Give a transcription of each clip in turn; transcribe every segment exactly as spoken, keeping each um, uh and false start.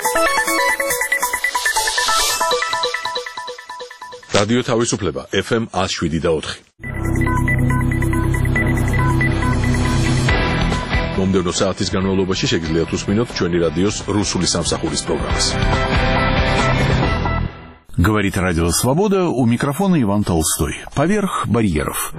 რადიო თავისუფლება ეფ ემ one oh seven და four. მომდევნო საათის განმავლობაში შეგიძლიათ უსმინოთ ჩვენი რადიოს რუსული სამსახურის პროგრამას. Говорит Радио Свобода, у микрофона Иван Толстой. Поверх барьеров.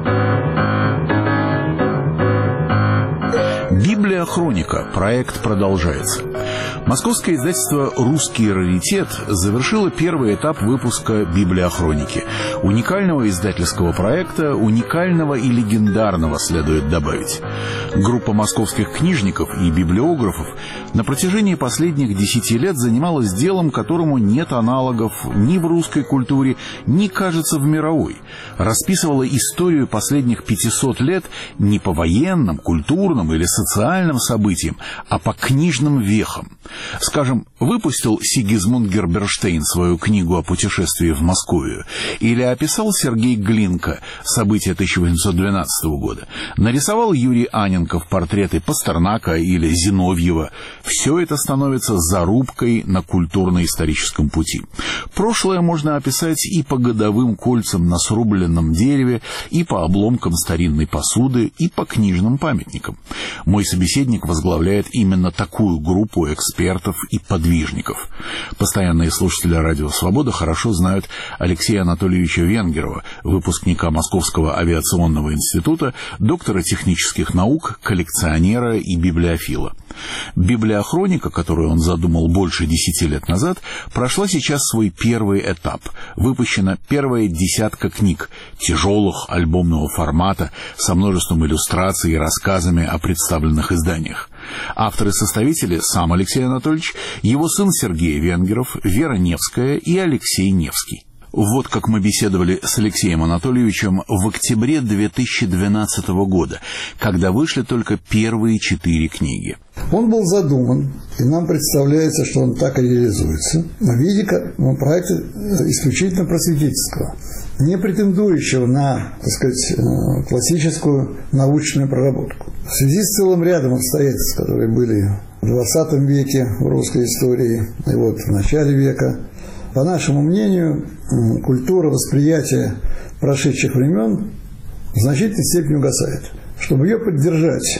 Библия Хроника. Проект продолжается. Московское издательство «Русский раритет» завершило первый этап выпуска «Библия Хроники». Уникального издательского проекта, уникального и легендарного, следует добавить. Группа московских книжников и библиографов на протяжении последних десяти лет занималась делом, которому нет аналогов ни в русской культуре, ни, кажется, в мировой. Расписывала историю последних пятисот лет не по военным, культурным или социальным событиям, а по книжным вехам. Скажем, выпустил Сигизмунд Герберштейн свою книгу о путешествии в Московию, или описал Сергей Глинка события тысяча восемьсот двенадцатого года, нарисовал Юрий Анненков портреты Пастернака или Зиновьева. Все это становится зарубкой на культурно-историческом пути. Прошлое можно описать и по годовым кольцам на срубленном дереве, и по обломкам старинной посуды, и по книжным памятникам. Мой собеседник возглавляет именно такую группу экспертов и подвижников. Постоянные слушатели Радио Свобода хорошо знают Алексея Анатольевича Венгерова, выпускника Московского авиационного института, доктора технических наук, коллекционера и библиофила. Библиохроника, которую он задумал больше десяти лет назад, прошла сейчас свой первый этап. Выпущена первая десятка книг, тяжелых, альбомного формата, со множеством иллюстраций и рассказами о представленных изданиях. Авторы-составители сам Алексей Анатольевич, его сын Сергей Венгеров, Вера Невская и Алексей Невский. Вот как мы беседовали с Алексеем Анатольевичем в октябре две тысячи двенадцатого года, когда вышли только первые четыре книги. Он был задуман, и нам представляется, что он так и реализуется, в виде проекта исключительно просветительского, не претендующего на, так сказать, классическую научную проработку. В связи с целым рядом обстоятельств, которые были в двадцатом веке в русской истории, и вот в начале века, по нашему мнению, культура восприятия прошедших времен в значительной степени угасает. Чтобы ее поддержать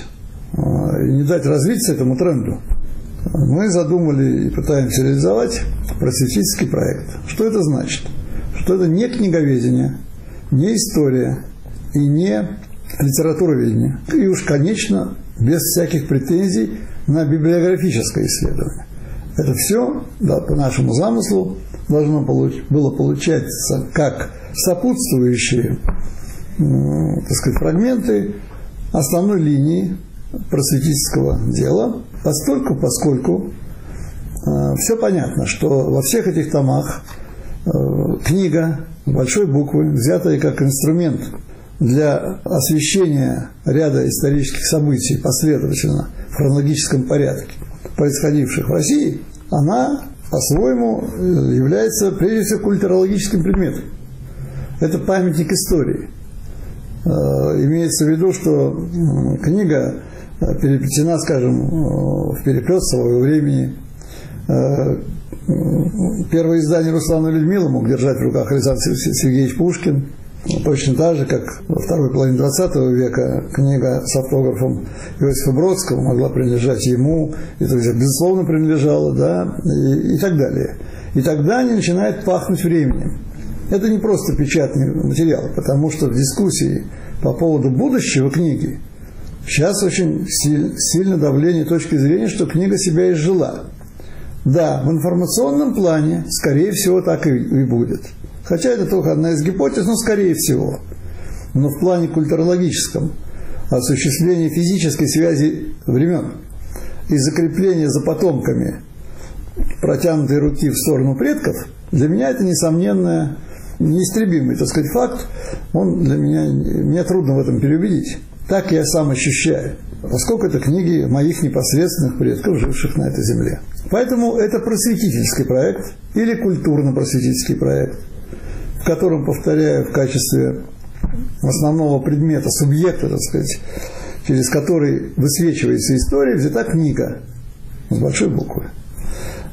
и не дать развиться этому тренду, мы задумали и пытаемся реализовать просветительский проект. Что это значит? Что это не книговедение, не история и не литературоведение. И уж, конечно, без всяких претензий на библиографическое исследование. Это все, да, по нашему замыслу, должно было получаться как сопутствующие, так сказать, фрагменты основной линии просветительского дела, постольку, поскольку э, все понятно, что во всех этих томах э, книга большой буквы, взятая как инструмент для освещения ряда исторических событий последовательно в хронологическом порядке, происходивших в России, она по-своему является прежде всего культурологическим предметом. Это памятник истории. Имеется в виду, что книга переплетена, скажем, в переплет своего времени. Первое издание «Руслана и Людмилы» мог держать в руках Александр Сергеевич Пушкин. Точно так же, как во второй половине двадцатого века книга с автографом Иосифа Бродского могла принадлежать ему, это, безусловно, принадлежало, да, и, и так далее. И тогда они начинают пахнуть временем. Это не просто печатный материал, потому что в дискуссии по поводу будущего книги сейчас очень силь, сильно давление точки зрения, что книга себя изжила. Да, в информационном плане, скорее всего, так и, и будет. Хотя это только одна из гипотез, но скорее всего. Но в плане культурологическом, осуществления физической связи времен и закрепления за потомками протянутой руки в сторону предков, для меня это, несомненно, неистребимый, так сказать, факт. Он для меня, мне трудно в этом переубедить. Так я сам ощущаю, поскольку это книги моих непосредственных предков, живших на этой земле. Поэтому это просветительский проект или культурно-просветительский проект, в котором, повторяю, в качестве основного предмета, субъекта, так сказать, через который высвечивается история, взята книга с большой буквы.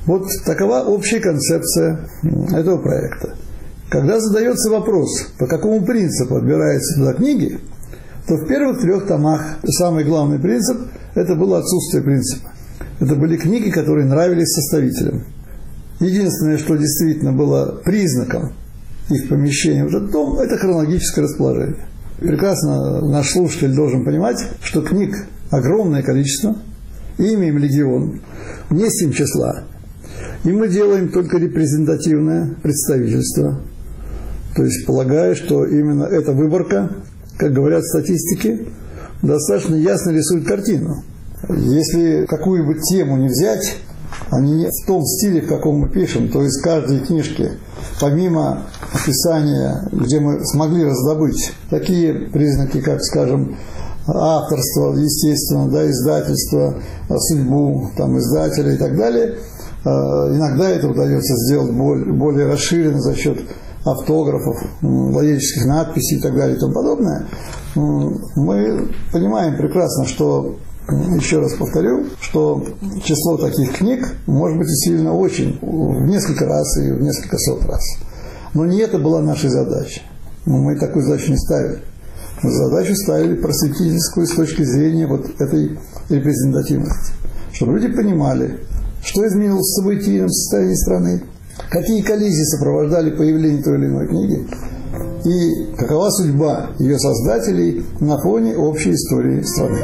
Вот такова общая концепция этого проекта. Когда задается вопрос, по какому принципу отбираются туда книги, то в первых трех томах самый главный принцип – это было отсутствие принципа. Это были книги, которые нравились составителям. Единственное, что действительно было признаком их помещения в этот том, это хронологическое расположение. Прекрасно наш слушатель должен понимать, что книг огромное количество, ими им легион, не семь числа. И мы делаем только репрезентативное представительство. То есть полагаю, что именно эта выборка, как говорят статистики, достаточно ясно рисует картину. Если какую-нибудь тему не взять, они не в том стиле, в каком мы пишем, то есть в каждой книжке, помимо описания, где мы смогли раздобыть такие признаки, как, скажем, авторство, естественно, да, издательство, судьбу там, издателя и так далее, иногда это удается сделать более, более расширенно за счет автографов, логических надписей и так далее и тому подобное. Мы понимаем прекрасно, что, еще раз повторю, что число таких книг может быть усилено очень, в несколько раз и в несколько сот раз. Но не это была наша задача. Мы такую задачу не ставили. Мы задачу ставили просветительскую с точки зрения вот этой репрезентативности. Чтобы люди понимали, что изменилось в событийном состоянии страны, какие коллизии сопровождали появление той или иной книги, и какова судьба ее создателей на фоне общей истории страны.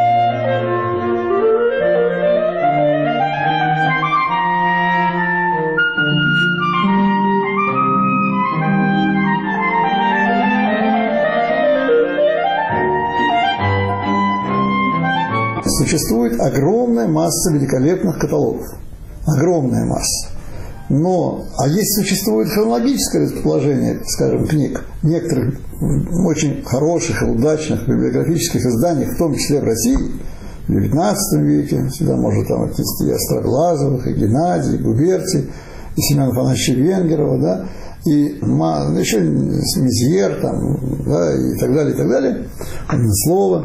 Существует огромная масса великолепных каталогов. Огромная масса. Но, а если существует хронологическое расположение, скажем, книг, некоторых очень хороших и удачных библиографических изданий, в том числе в России, в девятнадцатом веке, сюда можно там отнести и Остроглазовых, и Геннадия, и Губерти, и Семена Афанасьевича Венгерова, да, и еще Мезьер, там, да, и так далее, и так далее, Однослово,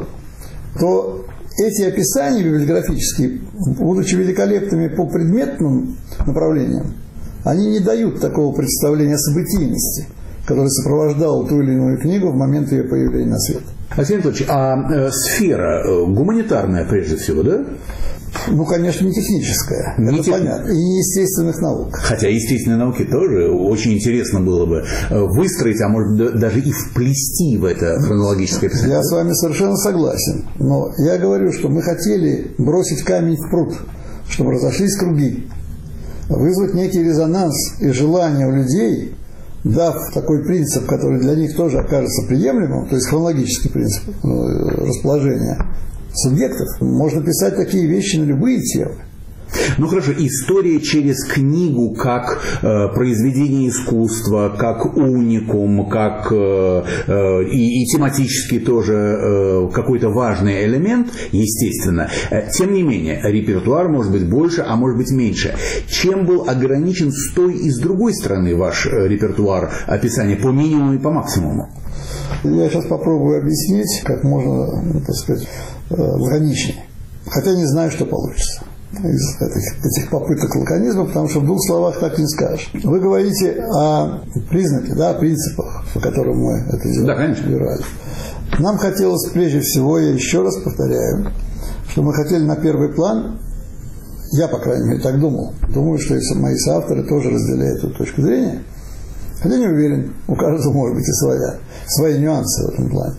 то эти описания библиографические, будучи великолепными по предметным направлениям, они не дают такого представления о событийности, которое сопровождало ту или иную книгу в момент ее появления на свет. Алексей Анатольевич, а э, сфера э, гуманитарная прежде всего, да? Ну, конечно, не техническая, не это тех... понятно, и не естественных наук. Хотя естественные науки тоже очень интересно было бы выстроить, а может даже и вплести в это хронологическое описание. Я с вами совершенно согласен, но я говорю, что мы хотели бросить камень в пруд, чтобы разошлись круги, вызвать некий резонанс и желание у людей, дав такой принцип, который для них тоже окажется приемлемым, то есть хронологический принцип расположения субъектов, можно писать такие вещи на любые темы. Ну хорошо, история через книгу как э, произведение искусства, как уникум, как э, э, и, и тематически тоже э, какой-то важный элемент, естественно. Э, тем не менее, репертуар может быть больше, а может быть меньше. Чем был ограничен с той и с другой стороны ваш э, репертуар описания по минимуму и по максимуму? Я сейчас попробую объяснить, как можно, так сказать, лаконичнее. Хотя не знаю, что получится из этих, этих попыток лаконизма, потому что в двух словах так не скажешь. Вы говорите о признаках, да, о принципах, по которым мы это дело да, разбирали. Нам хотелось прежде всего, я еще раз повторяю, что мы хотели на первый план, я, по крайней мере, так думал, думаю, что и мои соавторы тоже разделяют эту точку зрения, хотя не уверен, у каждого может быть и своя, свои нюансы в этом плане.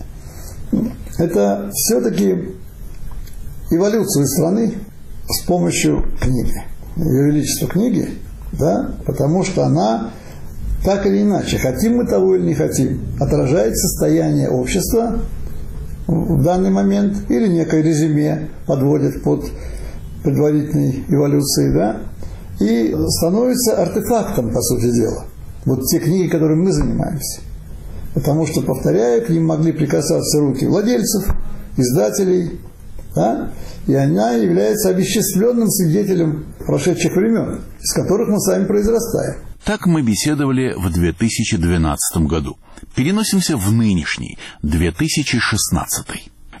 Это все-таки эволюцию страны с помощью книги. Ее величество книги, да, потому что она так или иначе, хотим мы того или не хотим, отражает состояние общества в данный момент или некое резюме подводит под предварительной эволюцией, да, и становится артефактом, по сути дела. Вот те книги, которыми мы занимаемся. Потому что, повторяю, к ним могли прикасаться руки владельцев, издателей, да? И она является овеществленным свидетелем прошедших времен, из которых мы сами произрастаем. Так мы беседовали в две тысячи двенадцатом году. Переносимся в нынешний, две тысячи шестнадцатый.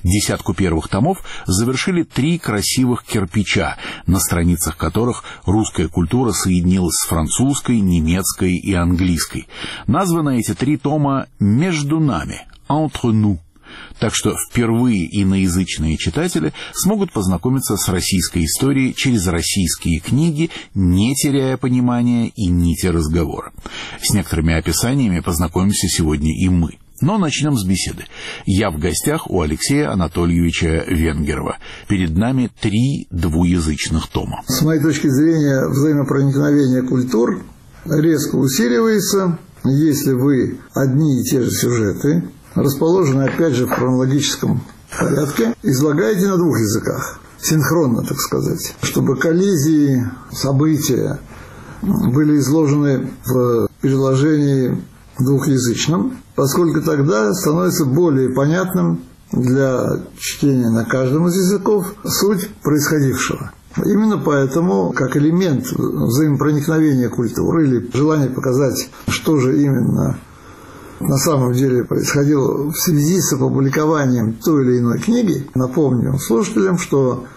Десятку первых томов завершили три красивых кирпича, на страницах которых русская культура соединилась с французской, немецкой и английской. Названы эти три тома «Между нами», «Entre nous». Так что впервые иноязычные читатели смогут познакомиться с российской историей через российские книги, не теряя понимания и нити разговора. С некоторыми описаниями познакомимся сегодня и мы. Но начнем с беседы. Я в гостях у Алексея Анатольевича Венгерова. Перед нами три двуязычных тома. С моей точки зрения, взаимопроникновение культур резко усиливается, если вы одни и те же сюжеты, расположены опять же в хронологическом порядке, излагаете на двух языках, синхронно, так сказать, чтобы коллизии, события были изложены в переложении двухязычном, поскольку тогда становится более понятным для чтения на каждом из языков суть происходившего. Именно поэтому, как элемент взаимопроникновения культуры или желание показать, что же именно на самом деле происходило в связи с опубликованием той или иной книги, напомню слушателям, что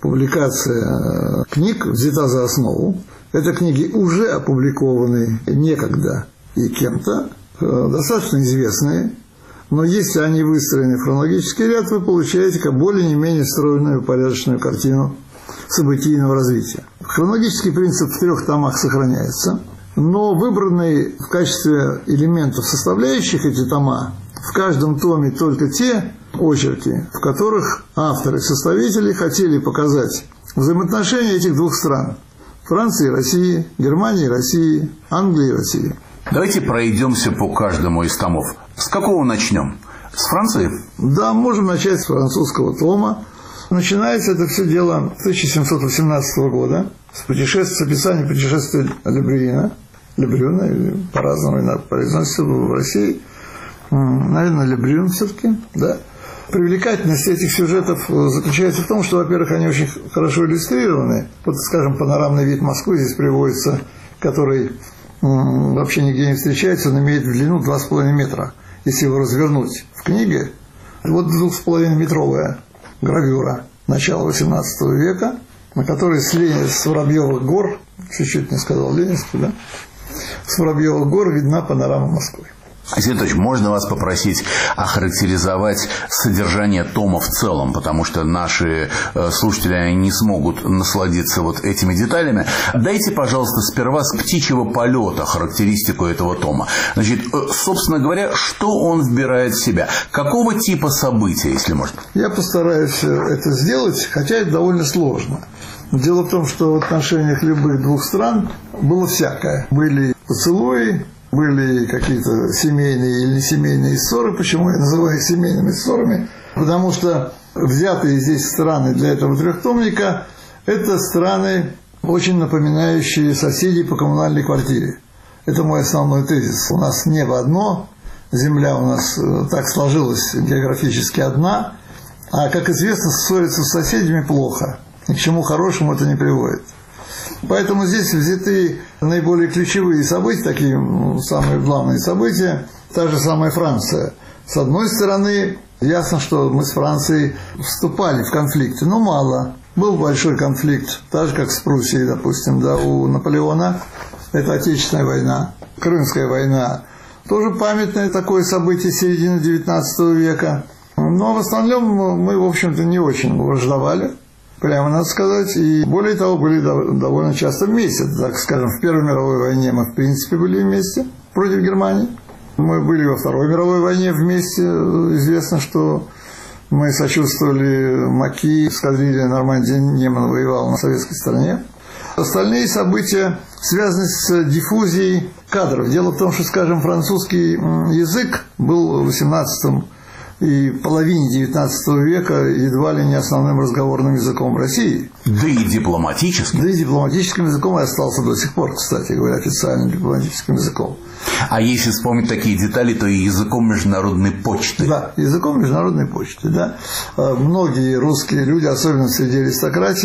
публикация книг взята за основу. Это книги уже опубликованы некогда и кем-то, достаточно известные, но если они выстроены в хронологический ряд, вы получаете как более-менее стройную, упорядоченную картину событийного развития. Хронологический принцип в трех томах сохраняется, но выбранные в качестве элементов составляющих эти тома в каждом томе только те очерки, в которых авторы-составители хотели показать взаимоотношения этих двух стран – Франции и России, Германии и России, Англии и России. Давайте пройдемся по каждому из томов. С какого начнем? С Франции? Да, можем начать с французского тома. Начинается это все дело с тысяча семьсот восемнадцатого года, с путешествия, с описания путешествия Ле Брюна, или по-разному иногда произносится в России, наверное, Ле Брюн все-таки, да. Привлекательность этих сюжетов заключается в том, что, во-первых, они очень хорошо иллюстрированы. Вот, скажем, панорамный вид Москвы здесь приводится, который вообще нигде не встречается, он имеет в длину два с половиной метра. Если его развернуть в книге, вот двух с половиной метровая гравюра начала восемнадцатого века, на которой с, Ленин, с Воробьевых гор, чуть-чуть не сказал Ленинский, да, с Воробьевых гор видна панорама Москвы. Алексей Анатольевич, можно вас попросить охарактеризовать содержание тома в целом, потому что наши слушатели не смогут насладиться вот этими деталями. Дайте, пожалуйста, сперва с птичьего полета характеристику этого тома. Значит, собственно говоря, что он вбирает в себя? Какого типа события, если можно? Я постараюсь это сделать, хотя это довольно сложно. Дело в том, что в отношениях любых двух стран было всякое. Были поцелуи, были какие-то семейные или несемейные ссоры. Почему я называю их семейными ссорами? Потому что взятые здесь страны для этого трехтомника – это страны, очень напоминающие соседей по коммунальной квартире. Это мой основной тезис. У нас небо одно, земля у нас так сложилась географически одна, а, как известно, ссориться с соседями плохо. Ни к чему хорошему это не приводит. Поэтому здесь взяты наиболее ключевые события, такие самые главные события. Та же самая Франция. С одной стороны, ясно, что мы с Францией вступали в конфликты, но мало. Был большой конфликт, так же, как с Пруссией, допустим, да, у Наполеона. Это Отечественная война, Крымская война. Тоже памятное такое событие середины девятнадцатого века. Но в основном мы, в общем-то, не очень враждовали. Прямо надо сказать, и более того, были довольно часто вместе. Так скажем, в Первой мировой войне мы, в принципе, были вместе против Германии. Мы были во Второй мировой войне вместе. Известно, что мы сочувствовали Маки, эскадрилья Нормандии, Неман воевал на советской стороне. Остальные события связаны с диффузией кадров. Дело в том, что, скажем, французский язык был в восемнадцатом и половине девятнадцатого века едва ли не основным разговорным языком России. Да и дипломатическим. Да и дипломатическим языком и остался до сих пор, кстати говоря, официальным дипломатическим языком. А если вспомнить такие детали, то и языком международной почты. Да, языком международной почты, да. Многие русские люди, особенно среди аристократии,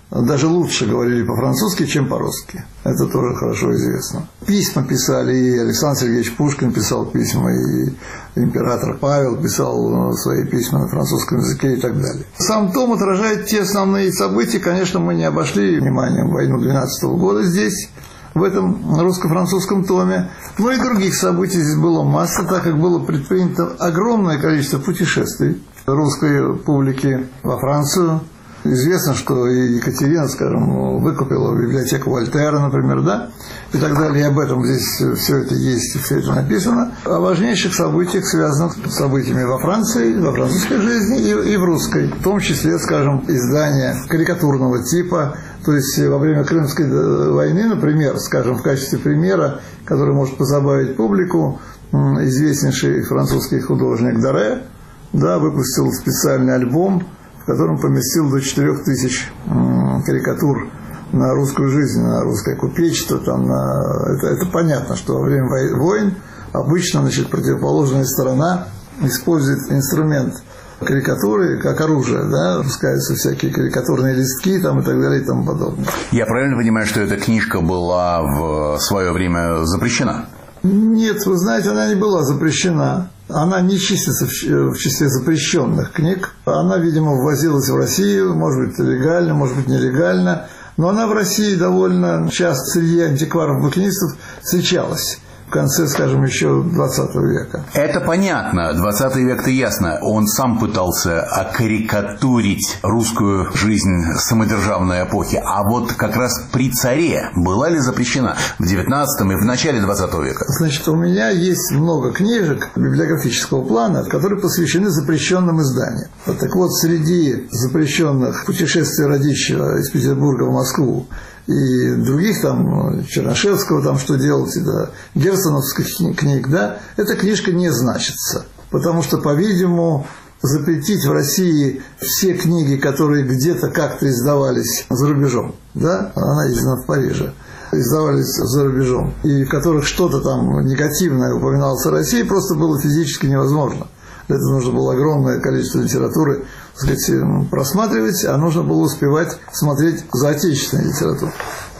даже лучше говорили по-французски, чем по-русски. Это тоже хорошо известно. Письма писали, и Александр Сергеевич Пушкин писал письма, и император Павел писал свои письма на французском языке и так далее. Сам том отражает те основные события. Конечно, мы не обошли вниманием войну двенадцатого года здесь, в этом русско-французском томе. Но и других событий здесь было масса, так как было предпринято огромное количество путешествий русской публики во Францию. Известно, что и Екатерина, скажем, выкупила библиотеку Вольтера, например, да, и так далее. И об этом здесь все это есть, все это написано. О важнейших событиях, связанных с событиями во Франции, во французской жизни и, и в русской. В том числе, скажем, издания карикатурного типа. То есть во время Крымской войны, например, скажем, в качестве примера, который может позабавить публику, известнейший французский художник Доре, да, выпустил специальный альбом, в котором поместил до четырех тысяч карикатур на русскую жизнь, на русское купечество. Там, на... это, это понятно, что во время войн обычно, значит, противоположная сторона использует инструмент карикатуры как оружие, да, пускаются всякие карикатурные листки там, и так далее и тому подобное. Я правильно понимаю, что эта книжка была в свое время запрещена? Нет, вы знаете, она не была запрещена. Она не числится в числе запрещенных книг. Она, видимо, ввозилась в Россию, может быть, легально, может быть, нелегально. Но она в России довольно часто среди антикваров-букинистов встречалась. В конце, скажем, еще двадцатого века. Это понятно. двадцатый век-то ясно. Он сам пытался окарикатурить русскую жизнь самодержавной эпохи. А вот как раз при царе была ли запрещена в девятнадцатом и в начале двадцатого века? Значит, у меня есть много книжек библиографического плана, которые посвящены запрещенным изданиям. Вот, так вот, среди запрещенных путешествий Радищева из Петербурга в Москву и других там, Чернышевского, там что делать, да, герценовских книг, да, эта книжка не значится. Потому что, по-видимому, запретить в России все книги, которые где-то как-то издавались за рубежом, да, она издана в Париже, издавались за рубежом, и в которых что-то там негативное упоминалось о России, просто было физически невозможно. Для этого нужно было огромное количество литературы, так сказать, просматривать, а нужно было успевать смотреть за отечественную литературу.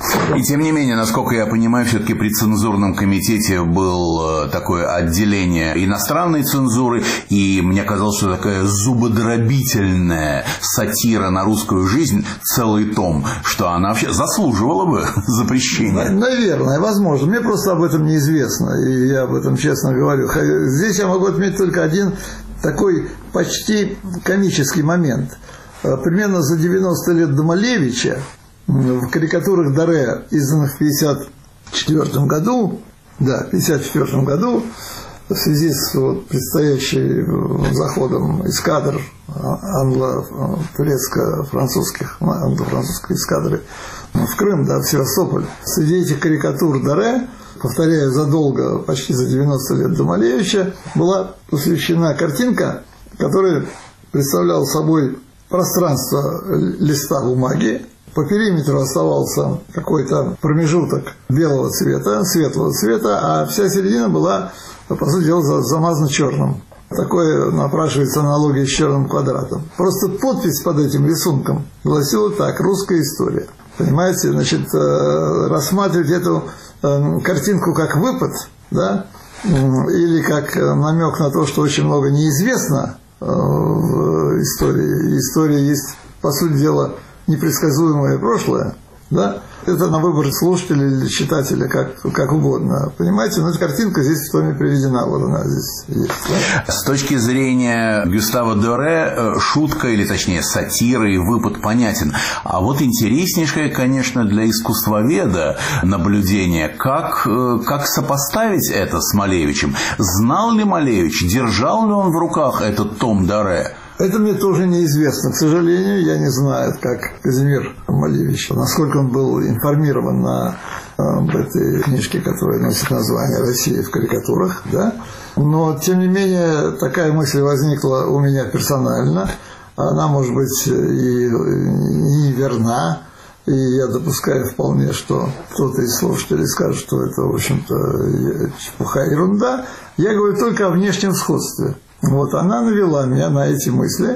И тем не менее, насколько я понимаю, все-таки при цензурном комитете было такое отделение иностранной цензуры, и мне казалось, что такая зубодробительная сатира на русскую жизнь, целый том, что она вообще заслуживала бы запрещения. Наверное, возможно. Мне просто об этом неизвестно, и я об этом честно говорю. Здесь я могу отметить только один такой почти комический момент. Примерно за девяносто лет до Малевича в карикатурах Доре, изданных в пятьдесят четвёртом году, да, в пятьдесят четвёртом году, в связи с вот, предстоящим заходом эскадр англо-турецко-французских, англо-французской эскадры в Крым, да, в Севастополь. Среди этих карикатур Доре, повторяю, задолго, почти за девяносто лет до Малевича, была посвящена картинка, которая представляла собой пространство листа бумаги. По периметру оставался какой-то промежуток белого цвета, светлого цвета, а вся середина была, по сути дела, замазана черным. Такое напрашивается аналогия с черным квадратом. Просто подпись под этим рисунком гласила так: «Русская история». Понимаете, значит, рассматривать эту картинку как выпад, да, или как намек на то, что очень много неизвестно в истории. История есть, по сути дела, непредсказуемое прошлое, да, это на выбор слушателя или читателя, как, как угодно. Понимаете, но эта картинка здесь в томе приведена, вот она здесь есть. Да? С точки зрения Гюстава Доре, шутка, или точнее сатира и выпад понятен. А вот интереснейшее, конечно, для искусствоведа наблюдение, как, как сопоставить это с Малевичем. Знал ли Малевич, держал ли он в руках этот том Доре? Это мне тоже неизвестно. К сожалению, я не знаю, как Казимир Малевич, насколько он был информирован на, об этой книжке, которая носит название «Россия в карикатурах». Да? Но, тем не менее, такая мысль возникла у меня персонально. Она, может быть, и не верна. И я допускаю вполне, что кто-то из слушателей скажет, что это, в общем-то, чепуха и ерунда. Я говорю только о внешнем сходстве. Вот она навела меня на эти мысли,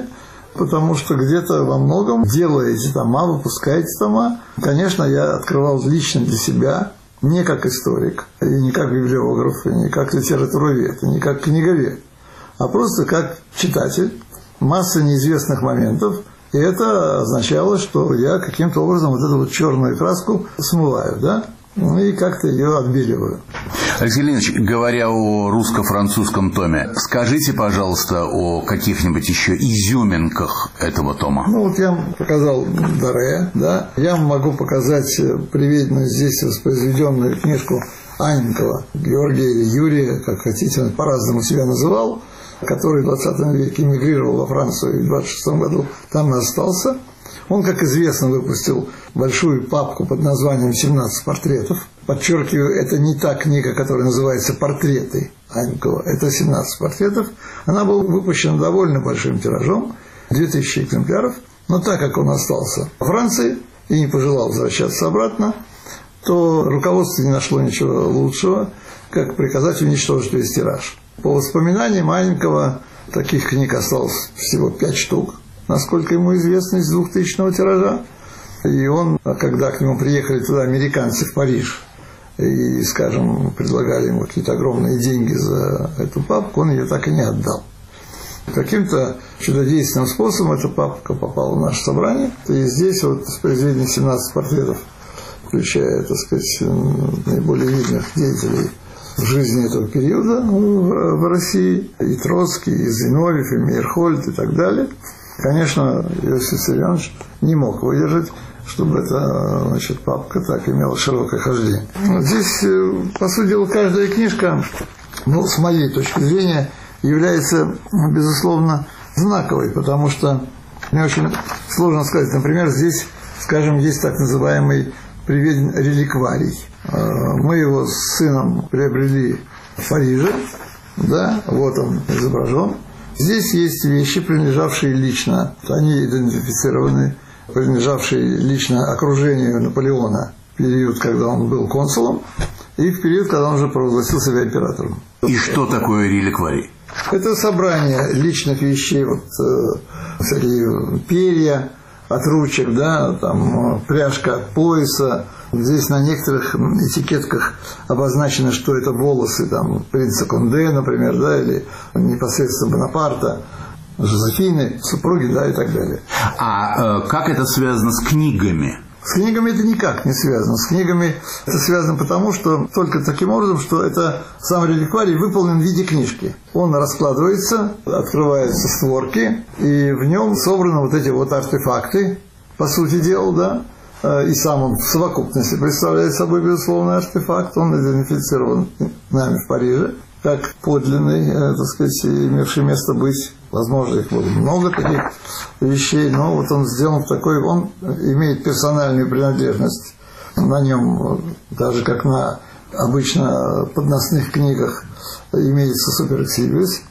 потому что где-то во многом, делая эти тома, выпуская эти тома, конечно, я открывал лично для себя, не как историк, и не как библиограф, и не как литературовед, и не как книговед, а просто как читатель, масса неизвестных моментов, и это означало, что я каким-то образом вот эту вот черную краску смываю, да, ну и как-то ее отбеливаю. Алексей Леонидович, говоря о русско-французском томе, скажите, пожалуйста, о каких-нибудь еще изюминках этого тома. Ну вот я вам показал Даре, да, я могу показать приведенную здесь воспроизведенную книжку Анненкова, Георгия или Юрия, как хотите, он по-разному себя называл, который в двадцатом веке эмигрировал во Францию и в двадцать шестом году там и остался. Он, как известно, выпустил большую папку под названием «семнадцать портретов». Подчеркиваю, это не та книга, которая называется «Портреты» Анненкова, это семнадцать портретов. Она была выпущена довольно большим тиражом, две тысячи экземпляров. Но так как он остался во Франции и не пожелал возвращаться обратно, то руководство не нашло ничего лучшего, как приказать уничтожить весь тираж. По воспоминаниям Анненкова, таких книг осталось всего пять штук, насколько ему известно, из двухтысячного тиража. И он, когда к нему приехали туда американцы в Париж и, скажем, предлагали ему какие-то огромные деньги за эту папку, он ее так и не отдал. Каким-то чудодейственным способом эта папка попала в наше собрание. И здесь вот произведено семнадцать портретов, включая, так сказать, наиболее видных деятелей в жизни этого периода в России. И Троцкий, и Зиновьев, и Мейерхольд, и так далее. Конечно, Иосиф Виссарионович не мог выдержать, чтобы эта, значит, папка так имела широкое хождение. Здесь, по сути дела, каждая книжка, ну, с моей точки зрения, является, безусловно, знаковой, потому что мне очень сложно сказать. Например, здесь, скажем, есть так называемый приведен реликварий. Мы его с сыном приобрели в Париже, да, вот он изображен. Здесь есть вещи, принадлежавшие лично, они идентифицированы, принадлежавшие лично окружению Наполеона в период, когда он был консулом, и в период, когда он уже провозгласил себя императором. И что такое реликварий? Это собрание личных вещей, вот э, всякие перья от ручек, да, там пряжка от пояса. Здесь на некоторых этикетках обозначено, что это волосы там принца Конде, например, да, или непосредственно Бонапарта, Жозефины, супруги, да, и так далее. А э, как это связано с книгами? С книгами это никак не связано. С книгами это связано потому, что только таким образом, что это сам реликварий выполнен в виде книжки. Он раскладывается, открываются створки, и в нем собраны вот эти вот артефакты, по сути дела, да. И сам он в совокупности представляет собой, безусловно, артефакт. Он идентифицирован нами в Париже как подлинный, так сказать, имевший место быть. Возможно, их было много таких вещей, но вот он сделан в такой, он имеет персональную принадлежность. На нем, даже как на обычно подносных книгах, имеется суперэксибис,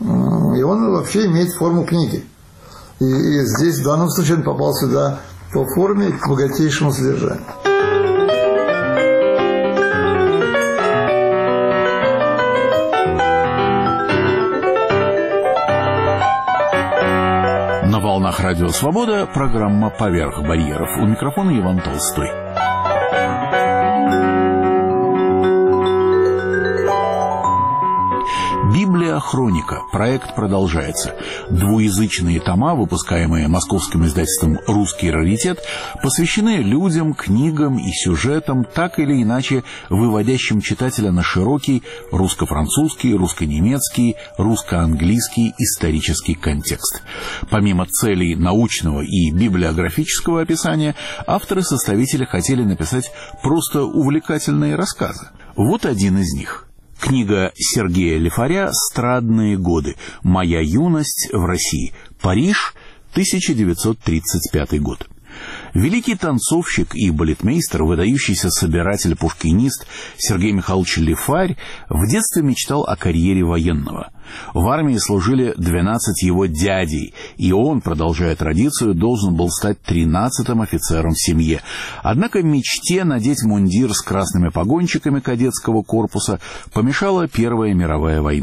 и он вообще имеет форму книги. И, и здесь в данном случае он попал сюда по форме и к богатейшему содержанию. На волнах Радио Свобода программа «Поверх барьеров». У микрофона Иван Толстой. Библия-хроника. Проект продолжается. Двуязычные тома, выпускаемые московским издательством «Русский раритет», посвящены людям, книгам и сюжетам, так или иначе выводящим читателя на широкий русско-французский, русско-немецкий, русско-английский исторический контекст. Помимо целей научного и библиографического описания, авторы-составители хотели написать просто увлекательные рассказы. Вот один из них. Книга Сергея Лифаря «Страдные годы. Моя юность в России. Париж, тысяча девятьсот тридцать пятый год». Великий танцовщик и балетмейстер, выдающийся собиратель-пушкинист Сергей Михайлович Лифарь в детстве мечтал о карьере военного. В армии служили двенадцать его дядей, и он, продолжая традицию, должен был стать тринадцатым офицером в семье. Однако мечте надеть мундир с красными погончиками кадетского корпуса помешала Первая мировая война.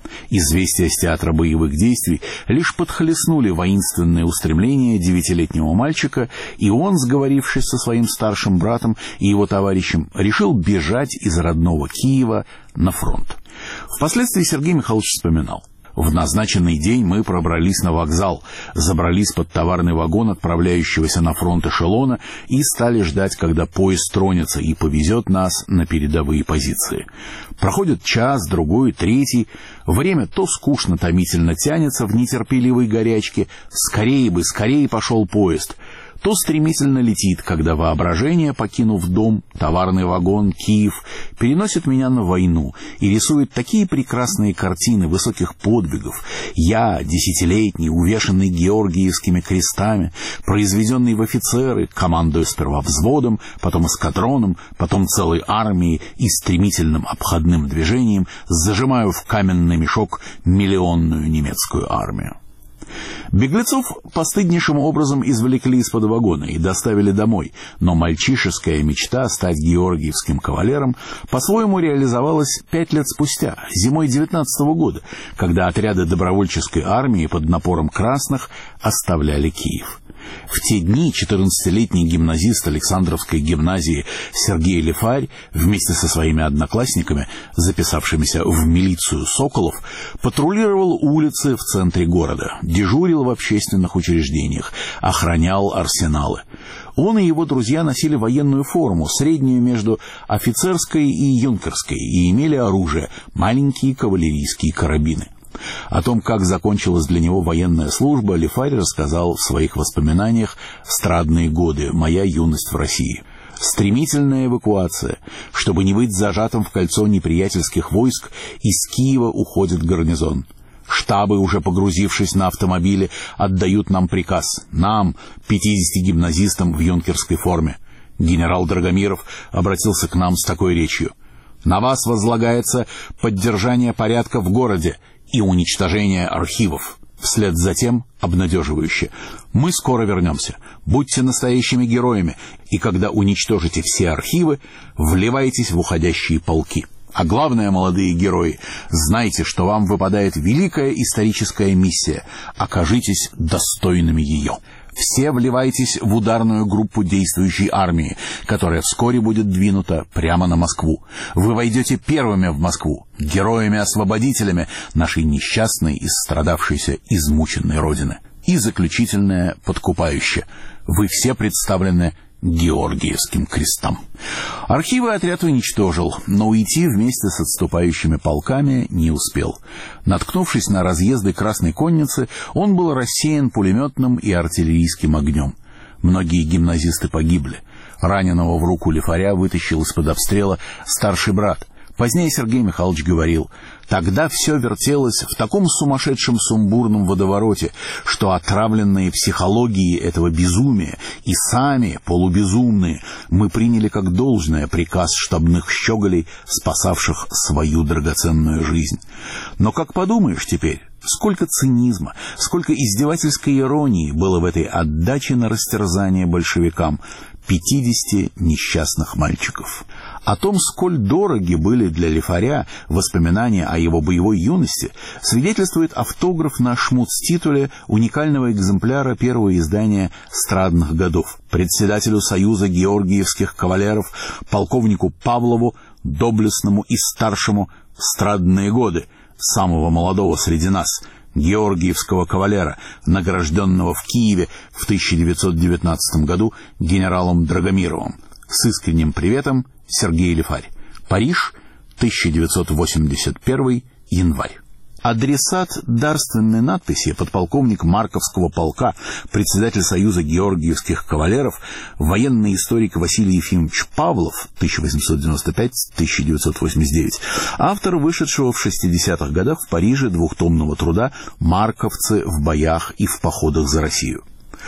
Известия с театра боевых действий лишь подхлестнули воинственные устремления девятилетнего мальчика, и он, сговорившись со своим старшим братом и его товарищем, решил бежать из родного Киева на фронт. Впоследствии Сергей Михайлович вспоминал: «В назначенный день мы пробрались на вокзал, забрались под товарный вагон отправляющегося на фронт эшелона и стали ждать, когда поезд тронется и повезет нас на передовые позиции. Проходит час, другой, третий. Время то скучно томительно тянется в нетерпеливой горячке. Скорее бы, скорее пошел поезд. То стремительно летит, когда воображение, покинув дом, товарный вагон, Киев, переносит меня на войну и рисует такие прекрасные картины высоких подвигов. Я, десятилетний, увешанный георгиевскими крестами, произведенный в офицеры, командуя сперва взводом, потом эскадроном, потом целой армией и стремительным обходным движением зажимаю в каменный мешок миллионную немецкую армию». Беглецов постыднейшим образом извлекли из-под вагона и доставили домой, но мальчишеская мечта стать георгиевским кавалером по-своему реализовалась пять лет спустя, зимой девятнадцатого года, когда отряды добровольческой армии под напором красных оставляли Киев. В те дни четырнадцатилетний гимназист Александровской гимназии Сергей Лифарь вместе со своими одноклассниками, записавшимися в милицию Соколов, патрулировал улицы в центре города, дежурил в общественных учреждениях, охранял арсеналы. Он и его друзья носили военную форму, среднюю между офицерской и юнкерской, и имели оружие — маленькие кавалерийские карабины. О том, как закончилась для него военная служба, Лифарь рассказал в своих воспоминаниях «Страдные годы. Моя юность в России». Стремительная эвакуация. Чтобы не быть зажатым в кольцо неприятельских войск, из Киева уходит гарнизон. Штабы, уже погрузившись на автомобили, отдают нам приказ. Нам, пятидесяти гимназистам в юнкерской форме. Генерал Драгомиров обратился к нам с такой речью: «На вас возлагается поддержание порядка в городе и уничтожение архивов». Вслед за тем обнадеживающе: «Мы скоро вернемся. Будьте настоящими героями, и когда уничтожите все архивы, вливайтесь в уходящие полки. А главное, молодые герои, знайте, что вам выпадает великая историческая миссия. Окажитесь достойными ее. Все вливайтесь в ударную группу действующей армии, которая вскоре будет двинута прямо на Москву. Вы войдете первыми в Москву, героями-освободителями нашей несчастной, истрадавшейся, измученной Родины». И заключительное, подкупающее: «Вы все представлены Георгиевским крестом». Архивы отряд уничтожил, но уйти вместе с отступающими полками не успел. Наткнувшись на разъезды Красной конницы, он был рассеян пулеметным и артиллерийским огнем. Многие гимназисты погибли. Раненого в руку Лифаря вытащил из-под обстрела старший брат. Позднее Сергей Михайлович говорил: «Тогда все вертелось в таком сумасшедшем сумбурном водовороте, что отравленные психологией этого безумия и сами полубезумные мы приняли как должное приказ штабных щеголей, спасавших свою драгоценную жизнь. Но как подумаешь теперь, сколько цинизма, сколько издевательской иронии было в этой отдаче на растерзание большевикам пятидесяти несчастных мальчиков». О том, сколь дороги были для Лифаря воспоминания о его боевой юности, свидетельствует автограф на шмуц-титуле уникального экземпляра первого издания «Страдных годов» председателю Союза георгиевских кавалеров, полковнику Павлову, доблестному и старшему, в страдные годы, самого молодого среди нас, георгиевского кавалера, награжденного в Киеве в тысяча девятьсот девятнадцатом году генералом Драгомировым. С искренним приветом, Сергей Лифарь. Париж, тысяча девятьсот восемьдесят первый, январь. Адресат дарственной надписи, подполковник Марковского полка, председатель Союза георгиевских кавалеров, военный историк Василий Ефимович Павлов, тысяча восемьсот девяносто пятый — тысяча девятьсот восемьдесят девятый, автор вышедшего в шестидесятых годах в Париже двухтомного труда «Марковцы в боях и в походах за Россию».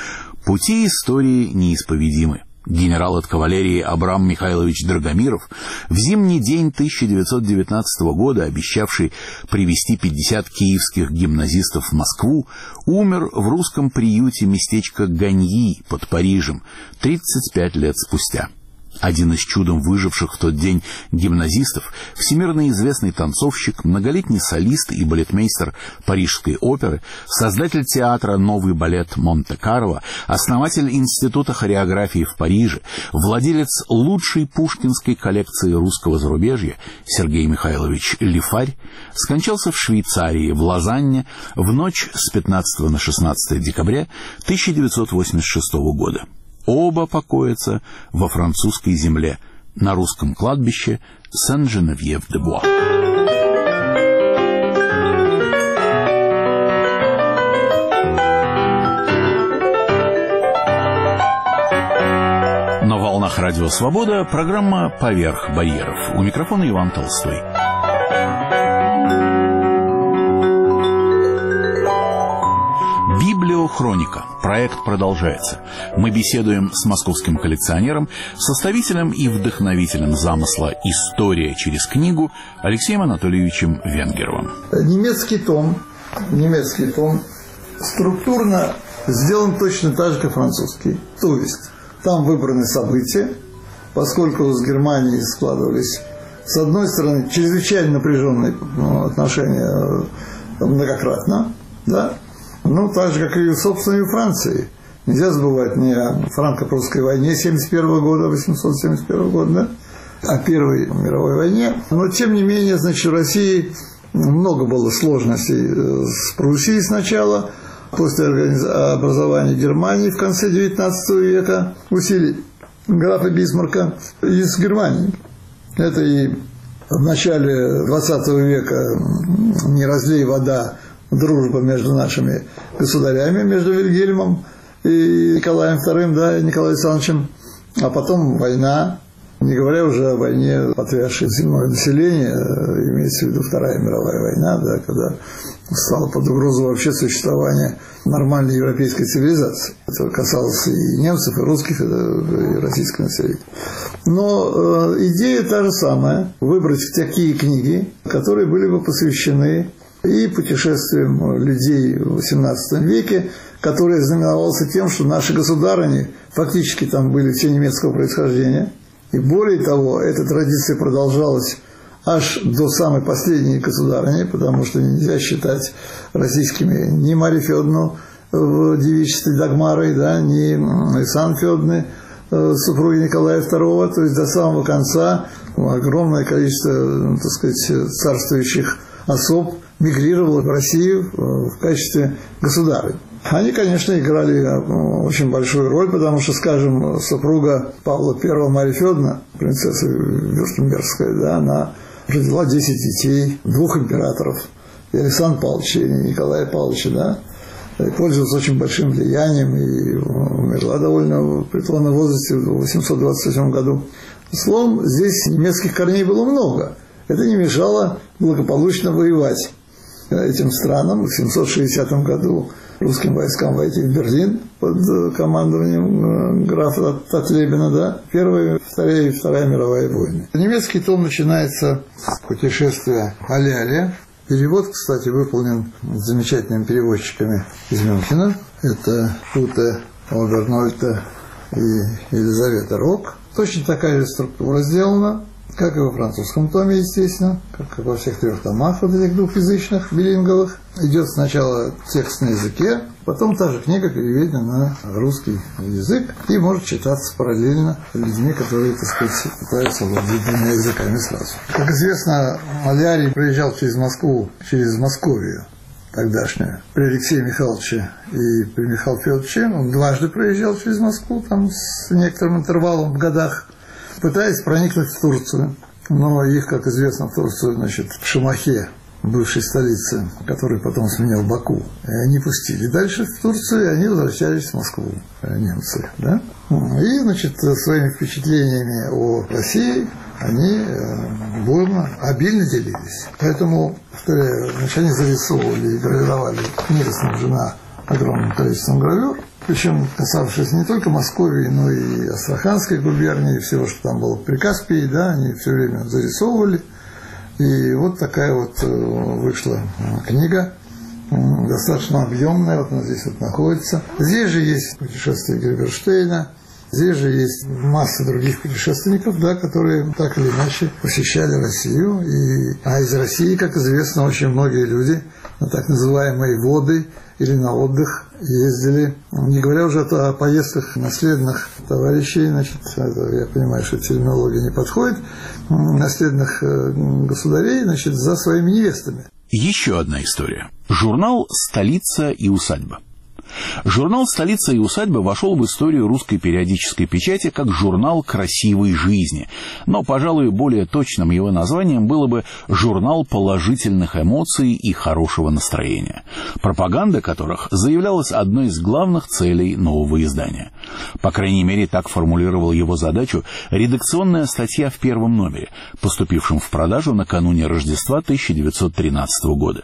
Пути истории неисповедимы. Генерал от кавалерии Абрам Михайлович Драгомиров, в зимний день тысяча девятьсот девятнадцатого года обещавший привезти пятьдесят киевских гимназистов в Москву, умер в русском приюте местечка Ганьи под Парижем тридцать пять лет спустя. Один из чудом выживших в тот день гимназистов, всемирно известный танцовщик, многолетний солист и балетмейстер Парижской оперы, создатель театра «Новый балет Монте-Карло», основатель Института хореографии в Париже, владелец лучшей пушкинской коллекции русского зарубежья Сергей Михайлович Лифарь, скончался в Швейцарии, в Лозанне, в ночь с пятнадцатого на шестнадцатое декабря тысяча девятьсот восемьдесят шестого года. Оба покоятся во французской земле, на русском кладбище Сен-Женевьев-де-Буа. На волнах Радио Свобода программа «Поверх барьеров». У микрофона Иван Толстой. Библиохроника. Проект продолжается. Мы беседуем с московским коллекционером, составителем и вдохновителем замысла «История через книгу» Алексеем Анатольевичем Венгеровым. Немецкий том, немецкий том структурно сделан точно так же, как французский. То есть там выбраны события, поскольку с Германией складывались, с одной стороны, чрезвычайно напряженные отношения многократно, да, ну, так же, как и, собственно, и у Франции. Нельзя забывать ни о франко-прусской войне семьдесят первого года, восемьсот семьдесят первого года, да, о Первой мировой войне. Но, тем не менее, значит, в России много было сложностей с Пруссией сначала, после образования Германии в конце девятнадцатого века, усилий графа Бисмарка, и с Германией. Это и в начале двадцатого века «Не разлей вода», дружба между нашими государями, между Вильгельмом и Николаем вторым, да, и Николаем Александровичем, а потом война, не говоря уже о войне, потрясшей земное население, имеется в виду Вторая мировая война, да, когда стало под угрозу вообще существования нормальной европейской цивилизации. Это касалось и немцев, и русских, и российского населения. Но э, идея та же самая – выбрать такие книги, которые были бы посвящены и путешествиям людей в восемнадцатом веке, который знаменовался тем, что наши государыни фактически там были все немецкого происхождения. И более того, эта традиция продолжалась аж до самой последней государыни, потому что нельзя считать российскими ни Марию Федоровну в девичестве Дагмарой, да, ни Александру Федоровну, супруги Николая второго, то есть до самого конца огромное количество, так сказать, царствующих особ мигрировало в Россию в качестве государей. Они, конечно, играли очень большую роль, потому что, скажем, супруга Павла первого Мария Федоровна, принцесса Вюртембергская, да, она родила десять детей, двух императоров, и Александра Павловича, и Николая Павловича, да, и пользовалась очень большим влиянием, и умерла довольно в преклонном возрасте в восемьсот двадцать восьмом году. Словом, здесь немецких корней было много. Это не мешало благополучно воевать этим странам. В семьсот шестидесятом году русским войскам войти в Берлин под командованием графа Татлебена, да, Первая, Вторая и Вторая мировая войны. Немецкий том начинается с путешествия Аля-Аля. Перевод, кстати, выполнен замечательными переводчиками из Мюнхена. Это Туте Обернольте и Елизавета Рок. Точно такая же структура сделана, как и во французском томе, естественно, как и во всех трех томах вот этих двухязычных, билинговых. Идет сначала текст на языке, потом та же книга переведена на русский язык и может читаться параллельно людьми, которые, так сказать, пытаются владеть двумя языками сразу. Как известно, Малярий проезжал через Москву, через Московию тогдашнюю, при Алексее Михайловиче и при Михаиле Федоровиче. Он дважды проезжал через Москву, там с некоторым интервалом в годах, пытаясь проникнуть в Турцию. Но их, как известно, в Турцию, значит, в Шамахе, бывшей столице, которую потом сменил Баку, не пустили дальше в Турцию, и они возвращались в Москву, немцы, да? И, значит, своими впечатлениями о России они бурно, обильно делились. Поэтому, повторяю, значит, они зарисовывали и гравировали. Книга снабжена огромным количеством гравюр, причем касавшись не только Москвы, но и Астраханской губернии, и всего, что там было при Каспии, да, они все время зарисовывали. И вот такая вот вышла книга, достаточно объемная, вот она здесь вот находится. Здесь же есть путешествие Гильберштейна, Здесь же есть масса других путешественников, да, которые так или иначе посещали Россию. И, а из России, как известно, очень многие люди на так называемые воды или на отдых ездили. Не говоря уже о поездках наследных товарищей, значит, я понимаю, что терминология не подходит, наследных государей, значит, за своими невестами. Еще одна история. Журнал «Столица и усадьба». Журнал «Столица и усадьба» вошел в историю русской периодической печати как журнал красивой жизни. Но, пожалуй, более точным его названием было бы «Журнал положительных эмоций и хорошего настроения», пропаганда которых заявлялась одной из главных целей нового издания. По крайней мере, так формулировал его задачу редакционная статья в первом номере, поступившем в продажу накануне Рождества тысяча девятьсот тринадцатого года.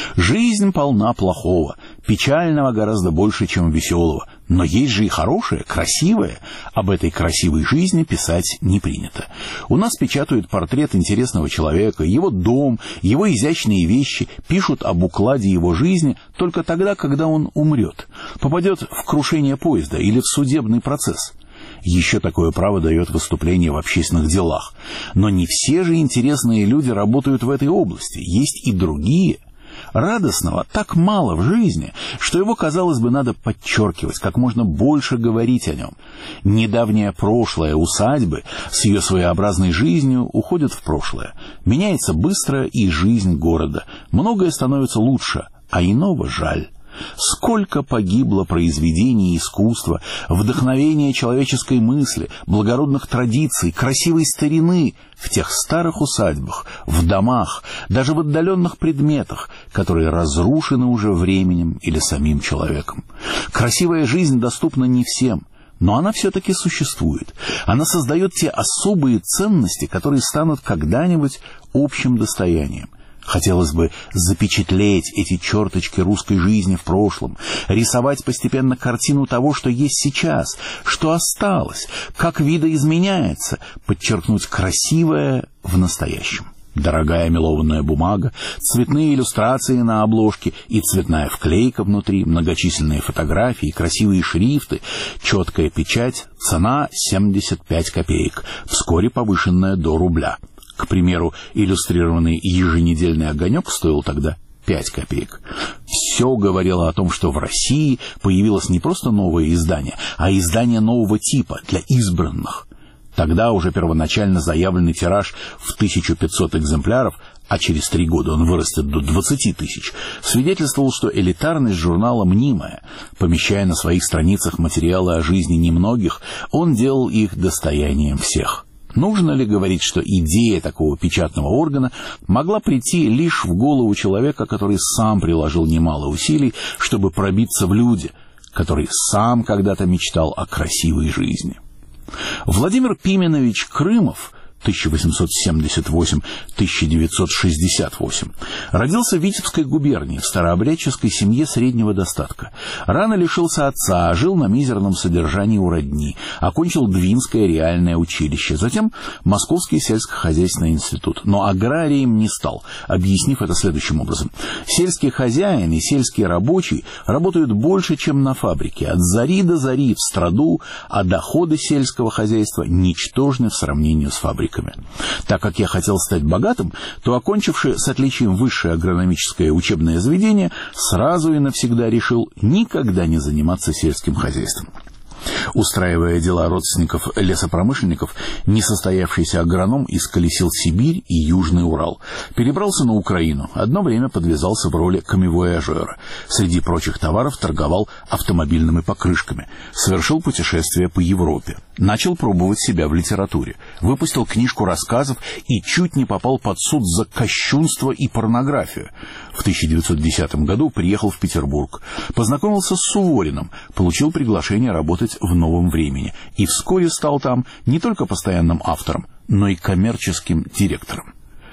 Жизнь полна плохого, печального гораздо больше, чем веселого. Но есть же и хорошее, красивое. Об этой красивой жизни писать не принято. У нас печатают портрет интересного человека, его дом, его изящные вещи, пишут об укладе его жизни только тогда, когда он умрет, попадет в крушение поезда или в судебный процесс. Еще такое право дает выступление в общественных делах. Но не все же интересные люди работают в этой области. Есть и другие. Радостного так мало в жизни, что его, казалось бы, надо подчеркивать, как можно больше говорить о нем. Недавнее прошлое усадьбы с ее своеобразной жизнью уходит в прошлое. Меняется быстро и жизнь города. Многое становится лучше, а иного жаль. Сколько погибло произведений искусства, вдохновения человеческой мысли, благородных традиций, красивой старины в тех старых усадьбах, в домах, даже в отдаленных предметах, которые разрушены уже временем или самим человеком. Красивая жизнь доступна не всем, но она все-таки существует. Она создает те особые ценности, которые станут когда-нибудь общим достоянием. Хотелось бы запечатлеть эти черточки русской жизни в прошлом, рисовать постепенно картину того, что есть сейчас, что осталось, как видоизменяется, подчеркнуть красивое в настоящем. Дорогая мелованная бумага, цветные иллюстрации на обложке и цветная вклейка внутри, многочисленные фотографии, красивые шрифты, четкая печать, цена семьдесят пять копеек, вскоре повышенная до рубля. К примеру, иллюстрированный еженедельный «Огонек» стоил тогда пять копеек. Все говорило о том, что в России появилось не просто новое издание, а издание нового типа для избранных. Тогда уже первоначально заявленный тираж в тысячу пятьсот экземпляров, а через три года он вырастет до двадцати тысяч, свидетельствовал, что элитарность журнала мнимая. Помещая на своих страницах материалы о жизни немногих, он делал их достоянием всех. Нужно ли говорить, что идея такого печатного органа могла прийти лишь в голову человека, который сам приложил немало усилий, чтобы пробиться в люди, который сам когда-то мечтал о красивой жизни? Владимир Пименович Крымов тысяча восемьсот семьдесят восемь — тысяча девятьсот шестьдесят восемь, родился в Витебской губернии в старообрядческой семье среднего достатка. Рано лишился отца, жил на мизерном содержании у родни, окончил Двинское реальное училище, затем Московский сельскохозяйственный институт. Но аграрием не стал, объяснив это следующим образом. Сельский хозяин и сельский рабочий работают больше, чем на фабрике, от зари до зари в страду, а доходы сельского хозяйства ничтожны в сравнении с фабрикой. Так как я хотел стать богатым, то, окончивши с отличием высшее агрономическое учебное заведение, сразу и навсегда решил никогда не заниматься сельским хозяйством. Устраивая дела родственников лесопромышленников, несостоявшийся агроном исколесил Сибирь и Южный Урал. Перебрался на Украину, одно время подвязался в роли камевояжера. Среди прочих товаров торговал автомобильными покрышками. Совершил путешествия по Европе. Начал пробовать себя в литературе. Выпустил книжку рассказов и чуть не попал под суд за кощунство и порнографию. В тысяча девятьсот десятом году приехал в Петербург. Познакомился с Сувориным, получил приглашение работать в «Новом времени» и вскоре стал там не только постоянным автором, но и коммерческим директором.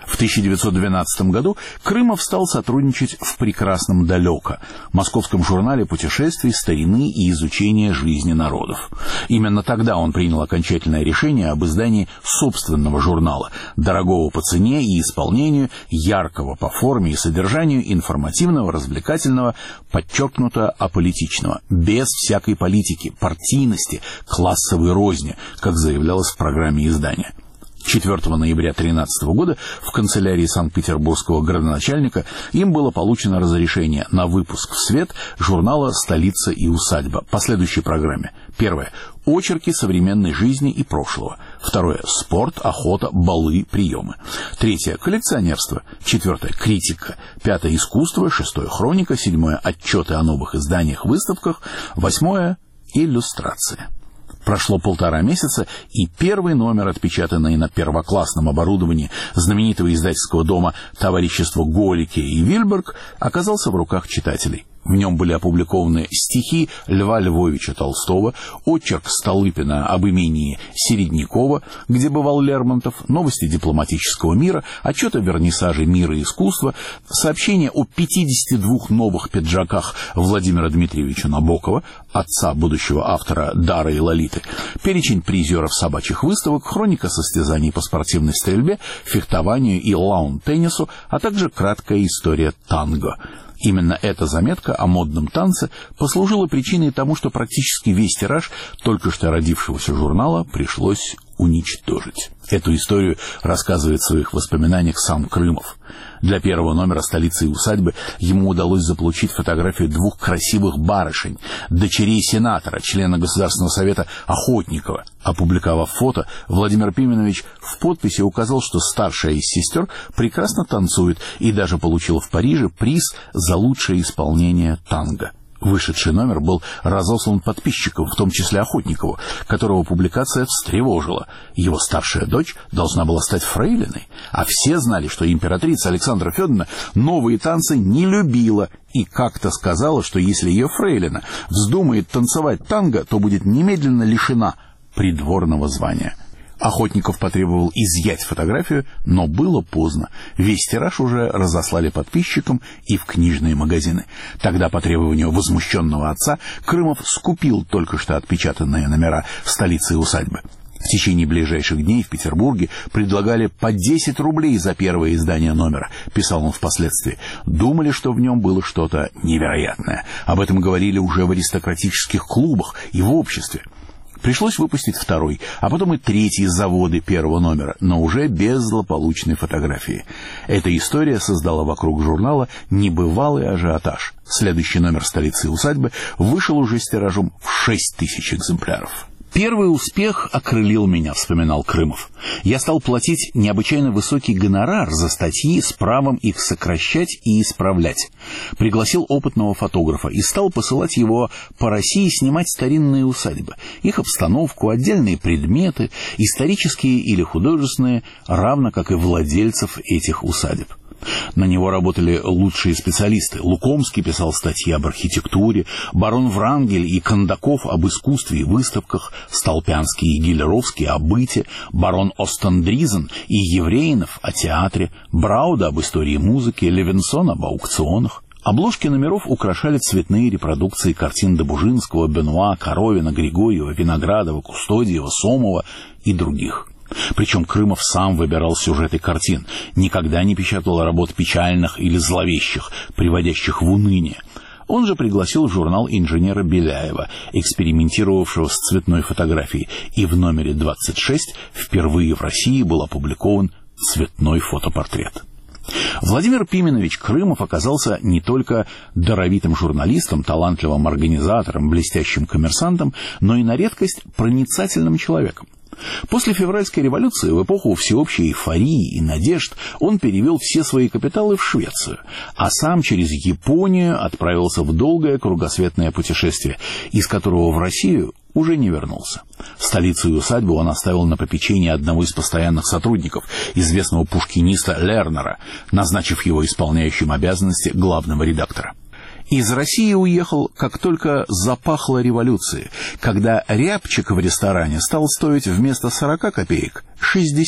В тысяча девятьсот двенадцатом году Крымов стал сотрудничать в «Прекрасном далеко» — московском журнале путешествий, старины и изучения жизни народов. Именно тогда он принял окончательное решение об издании собственного журнала, дорогого по цене и исполнению, яркого по форме и содержанию, информативного, развлекательного, подчеркнуто аполитичного, без всякой политики, партийности, классовой розни, как заявлялось в программе издания. четвёртого ноября тысяча девятьсот тринадцатого года в канцелярии санкт-петербургского градоначальника им было получено разрешение на выпуск в свет журнала «Столица и усадьба» по следующей программе. Первое. Очерки современной жизни и прошлого. Второе. Спорт, охота, балы, приемы. Третье. Коллекционерство. Четвертое. Критика. Пятое. Искусство. Шестое. Хроника. Седьмое. Отчеты о новых изданиях, выставках. Восьмое. Иллюстрация. Прошло полтора месяца, и первый номер, отпечатанный на первоклассном оборудовании знаменитого издательского дома «Товарищество Голики и Вильберг», оказался в руках читателей. В нем были опубликованы стихи Льва Львовича Толстого, очерк Столыпина об имении Середнякова, где бывал Лермонтов, новости дипломатического мира, отчет о вернисаже «Мира и искусства», сообщение о пятидесяти двух новых пиджаках Владимира Дмитриевича Набокова, отца будущего автора «Дара и Лолиты», перечень призеров собачьих выставок, хроника состязаний по спортивной стрельбе, фехтованию и лаун-теннису, а также краткая история танго. Именно эта заметка о модном танце послужила причиной тому, что практически весь тираж только что родившегося журнала пришлось уничтожить. Эту историю рассказывает в своих воспоминаниях сам Крымов. Для первого номера «Столицы и усадьбы» ему удалось заполучить фотографию двух красивых барышень, дочерей сенатора, члена Государственного совета Охотникова. Опубликовав фото, Владимир Пименович в подписи указал, что старшая из сестер прекрасно танцует и даже получила в Париже приз за лучшее исполнение танго. Вышедший номер был разослан подписчикам, в том числе Охотникову, которого публикация встревожила. Его старшая дочь должна была стать фрейлиной, а все знали, что императрица Александра Федоровна новые танцы не любила и как-то сказала, что если ее фрейлина вздумает танцевать танго, то будет немедленно лишена придворного звания. Охотников потребовал изъять фотографию, но было поздно. Весь тираж уже разослали подписчикам и в книжные магазины. Тогда, по требованию возмущенного отца, Крымов скупил только что отпечатанные номера «Столицы и усадьбы». В течение ближайших дней в Петербурге предлагали по десять рублей за первое издание номера, писал он впоследствии. Думали, что в нем было что-то невероятное. Об этом говорили уже в аристократических клубах и в обществе. Пришлось выпустить второй, а потом и третий заводы первого номера, но уже без злополучной фотографии. Эта история создала вокруг журнала небывалый ажиотаж. Следующий номер «Столицы и усадьбы» вышел уже с тиражом в шесть тысяч экземпляров. «Первый успех окрылил меня», — вспоминал Крымов. «Я стал платить необычайно высокий гонорар за статьи с правом их сокращать и исправлять. Пригласил опытного фотографа и стал посылать его по России снимать старинные усадьбы, их обстановку, отдельные предметы, исторические или художественные, равно как и владельцев этих усадеб. На него работали лучшие специалисты. Лукомский писал статьи об архитектуре, барон Врангель и Кондаков об искусстве и выставках, Столпянский и Гиллеровский о быте, барон Остендризен и Евреинов о театре, Брауда об истории музыки, Левинсон об аукционах. Обложки номеров украшали цветные репродукции картин Добужинского, Бенуа, Коровина, Григорьева, Виноградова, Кустодиева, Сомова и других». Причем Крымов сам выбирал сюжеты картин, никогда не печатал работ печальных или зловещих, приводящих в уныние. Он же пригласил в журнал инженера Беляева, экспериментировавшего с цветной фотографией, и в номере двадцать шесть впервые в России был опубликован цветной фотопортрет. Владимир Пименович Крымов оказался не только даровитым журналистом, талантливым организатором, блестящим коммерсантом, но и на редкость проницательным человеком. После февральской революции, в эпоху всеобщей эйфории и надежд, он перевел все свои капиталы в Швецию, а сам через Японию отправился в долгое кругосветное путешествие, из которого в Россию уже не вернулся. Столицу и усадьбу он оставил на попечение одного из постоянных сотрудников, известного пушкиниста Лернера, назначив его исполняющим обязанности главного редактора. Из России уехал, как только запахло революцией, когда рябчик в ресторане стал стоить вместо сорока копеек шестьдесят,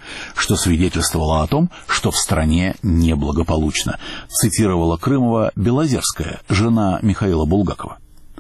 что свидетельствовало о том, что в стране неблагополучно, цитировала Крымова Белозерская, жена Михаила Булгакова.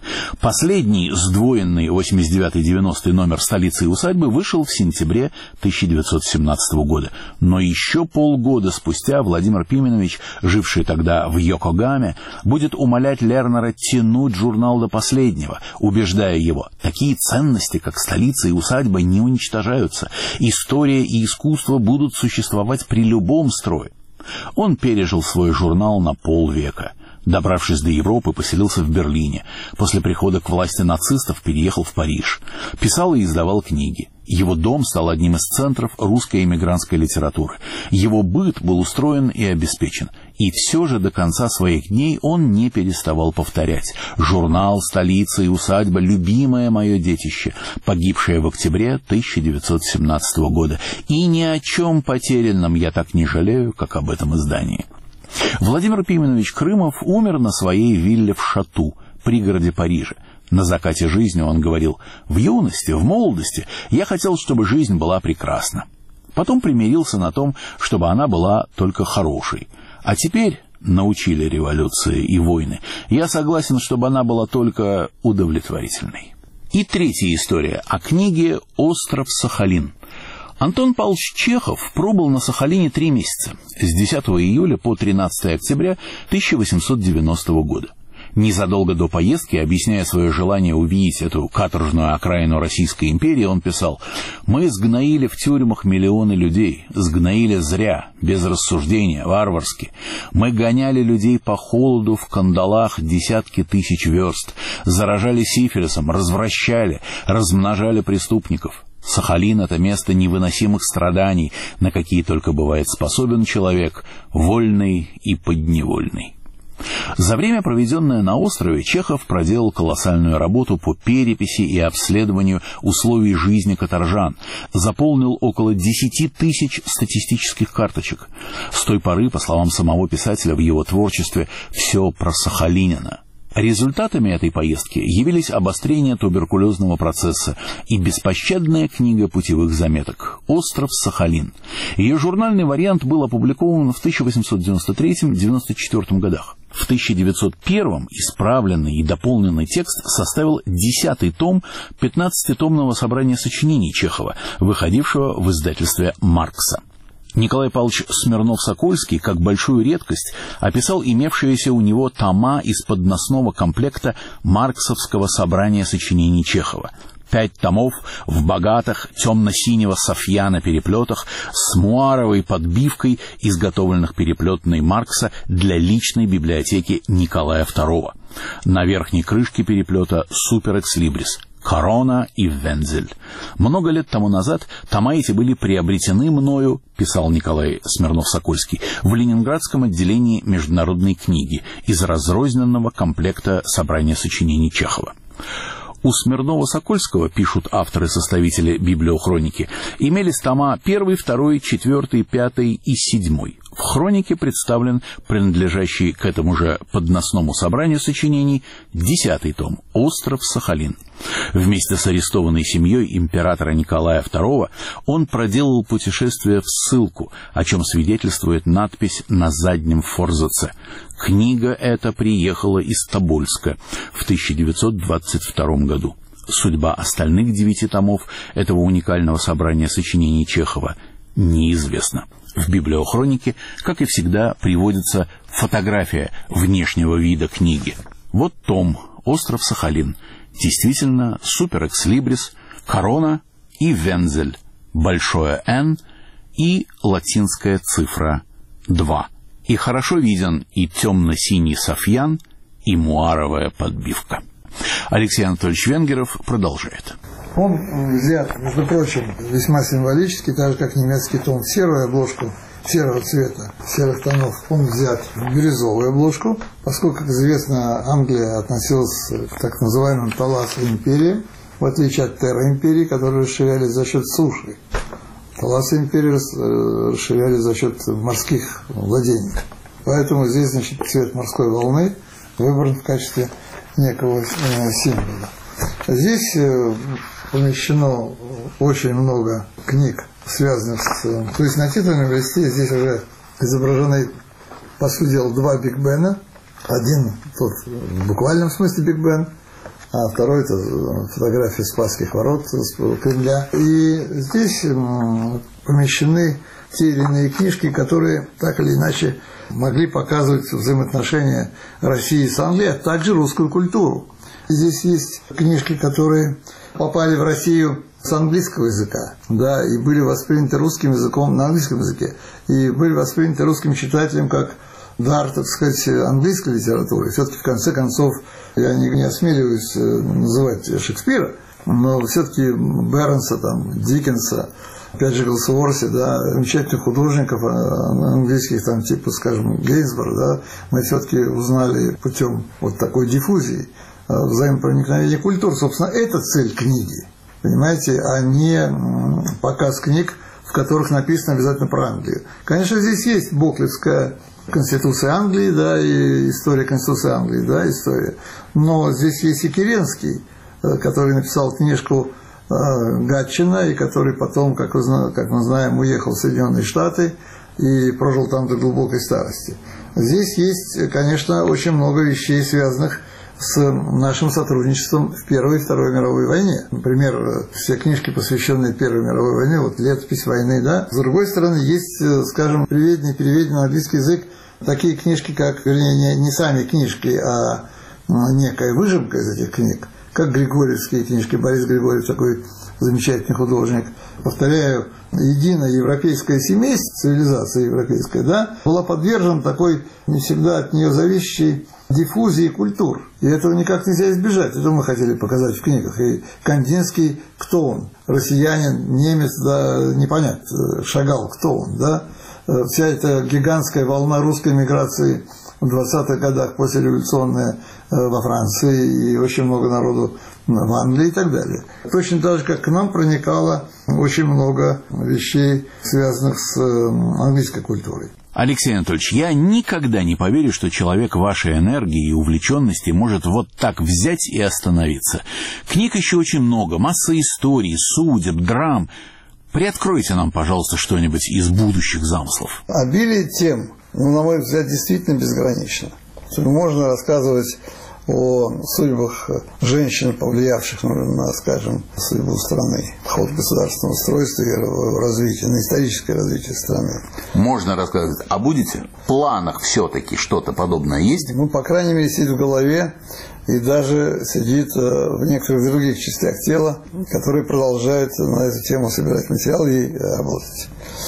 Последний сдвоенный восемьдесят девятый девяностый номер «Столицы и усадьбы» вышел в сентябре тысяча девятьсот семнадцатого года. Но еще полгода спустя Владимир Пименович, живший тогда в Йокогаме, будет умолять Лернера тянуть журнал до последнего, убеждая его: такие ценности, как «Столица» и «Усадьба», не уничтожаются. История и искусство будут существовать при любом строе. Он пережил свой журнал на полвека. Добравшись до Европы, поселился в Берлине. После прихода к власти нацистов переехал в Париж. Писал и издавал книги. Его дом стал одним из центров русской эмигрантской литературы. Его быт был устроен и обеспечен. И все же до конца своих дней он не переставал повторять: журнал «Столица и усадьба» — любимое мое детище, погибшее в октябре тысяча девятьсот семнадцатого года. И ни о чем потерянном я так не жалею, как об этом издании. Владимир Пименович Крымов умер на своей вилле в Шату, пригороде Парижа. На закате жизни он говорил: «В юности, в молодости я хотел, чтобы жизнь была прекрасна. Потом примирился на том, чтобы она была только хорошей. А теперь, научили революции и войны, я согласен, чтобы она была только удовлетворительной». И третья история о книге «Остров Сахалин». Антон Павлович Чехов пробыл на Сахалине три месяца, с десятого июля по тринадцатое октября тысяча восемьсот девяностого года. Незадолго до поездки, объясняя свое желание увидеть эту каторжную окраину Российской империи, он писал: «Мы сгноили в тюрьмах миллионы людей, сгноили зря, без рассуждения, варварски. Мы гоняли людей по холоду в кандалах десятки тысяч верст, заражали сифилисом, развращали, размножали преступников». Сахалин — это место невыносимых страданий, на какие только бывает способен человек, вольный и подневольный. За время, проведенное на острове, Чехов проделал колоссальную работу по переписи и обследованию условий жизни каторжан, заполнил около десяти тысяч статистических карточек. С той поры, по словам самого писателя, в его творчестве все просахалинено. Результатами этой поездки явились обострение туберкулезного процесса и беспощадная книга путевых заметок «Остров Сахалин». Ее журнальный вариант был опубликован в тысяча восемьсот девяносто третьем — девяносто четвёртом годах. В тысяча девятьсот первом исправленный и дополненный текст составил десятый том пятнадцатитомного собрания сочинений Чехова, выходившего в издательстве «Маркса». Николай Павлович Смирнов-Сокольский, как большую редкость, описал имевшиеся у него тома из подносного комплекта марксовского собрания сочинений Чехова. Пять томов в богатых темно-синего софьяна переплетах с муаровой подбивкой, изготовленных переплетной Маркса для личной библиотеки Николая второго. На верхней крышке переплета «Супер экслибрис», «Корона» и «Вензель». Много лет тому назад тома эти были приобретены мною, писал Николай Смирнов-Сокольский, в Ленинградском отделении международной книги из разрозненного комплекта собрания сочинений Чехова. У Смирнова-Сокольского, пишут авторы-составители библиохроники, имелись тома первый, второй, четвертый, пятый и седьмой. В хронике представлен принадлежащий к этому же подносному собранию сочинений десятый том «Остров Сахалин». Вместе с арестованной семьей императора Николая второго он проделал путешествие в ссылку, о чем свидетельствует надпись на заднем форзаце. Книга эта приехала из Тобольска в тысяча девятьсот двадцать втором году. Судьба остальных девяти томов этого уникального собрания сочинений Чехова неизвестна. В библиохронике, как и всегда, приводится фотография внешнего вида книги. Вот том «Остров Сахалин». Действительно, супер экслибрис, корона и вензель, большое «Н» и латинская цифра два. И хорошо виден и темно-синий софьян, и муаровая подбивка. Алексей Анатольевич Венгеров продолжает. Он взят, между прочим, весьма символически, так же как немецкий том, в серую обложку, серого цвета, серых тонов. Он взят в бирюзовую обложку, поскольку, как известно, Англия относилась к так называемым Таласу империи, в отличие от Терра империи, которые расширялись за счет суши. Таласы империи расширялись за счет морских владений. Поэтому здесь, значит, цвет морской волны выбран в качестве некого символа. Здесь помещено очень много книг, связанных с... То есть на титульном листе здесь уже изображены, по сути дела, два Биг Бена. Один тот в буквальном смысле Биг Бен, а второй это фотография Спасских ворот с Кремля. И здесь помещены те или иные книжки, которые так или иначе могли показывать взаимоотношения России с Англией, а также русскую культуру. Здесь есть книжки, которые попали в Россию с английского языка, да, и были восприняты русским языком на английском языке, и были восприняты русским читателем как дар, так сказать, английской литературы. Все-таки, в конце концов, я не, не осмеливаюсь называть Шекспира, но все-таки Бернса, там, Диккенса, опять же, Голсуорси, да, замечательных художников английских, там, типа, скажем, Гейнсборг, да, мы все-таки узнали путем вот такой диффузии взаимопроникновения культур. Собственно, это цель книги, понимаете, а не показ книг, в которых написано обязательно про Англию. Конечно, здесь есть Боклевская Конституция Англии, да, и история Конституции Англии, да, история. Но здесь есть и Керенский, который написал книжку Гатчина, и который потом, как, вы, как мы знаем, уехал в Соединенные Штаты и прожил там до глубокой старости. Здесь есть, конечно, очень много вещей, связанных с нашим сотрудничеством в Первой и Второй мировой войне. Например, все книжки, посвященные Первой мировой войне, вот летопись войны, да. С другой стороны, есть, скажем, переведенные, переведенные на английский язык такие книжки, как, вернее, не, не сами книжки, а некая выжимка из этих книг, как Григорьевские книжки. Борис Григорьев такой замечательный художник. Повторяю, единое европейское семейство, цивилизация европейская, да, была подвержена такой не всегда от нее зависящей диффузии культур. И этого никак нельзя избежать. Это мы хотели показать в книгах. И Кандинский, кто он? Россиянин, немец, да, непонятно. Шагал, кто он, да? Вся эта гигантская волна русской миграции в двадцатых годах, послереволюционная, во Франции, и очень много народу в Англии и так далее. Точно так же, как к нам проникало очень много вещей, связанных с английской культурой. Алексей Анатольевич, я никогда не поверю, что человек вашей энергии и увлеченности может вот так взять и остановиться. Книг еще очень много, масса историй, судеб, драм. Приоткройте нам, пожалуйста, что-нибудь из будущих замыслов. Обилие тем, ну, на мой взгляд, действительно безгранично. Можно рассказывать о судьбах женщин, повлиявших на, скажем, судьбу страны, ход государственного устройства и развития, на историческое развитие страны. Можно рассказывать. А будете? В планах все-таки что-то подобное есть? Ну, по крайней мере, сидит в голове и даже сидит в некоторых других частях тела, которые продолжают на эту тему собирать материал и работать.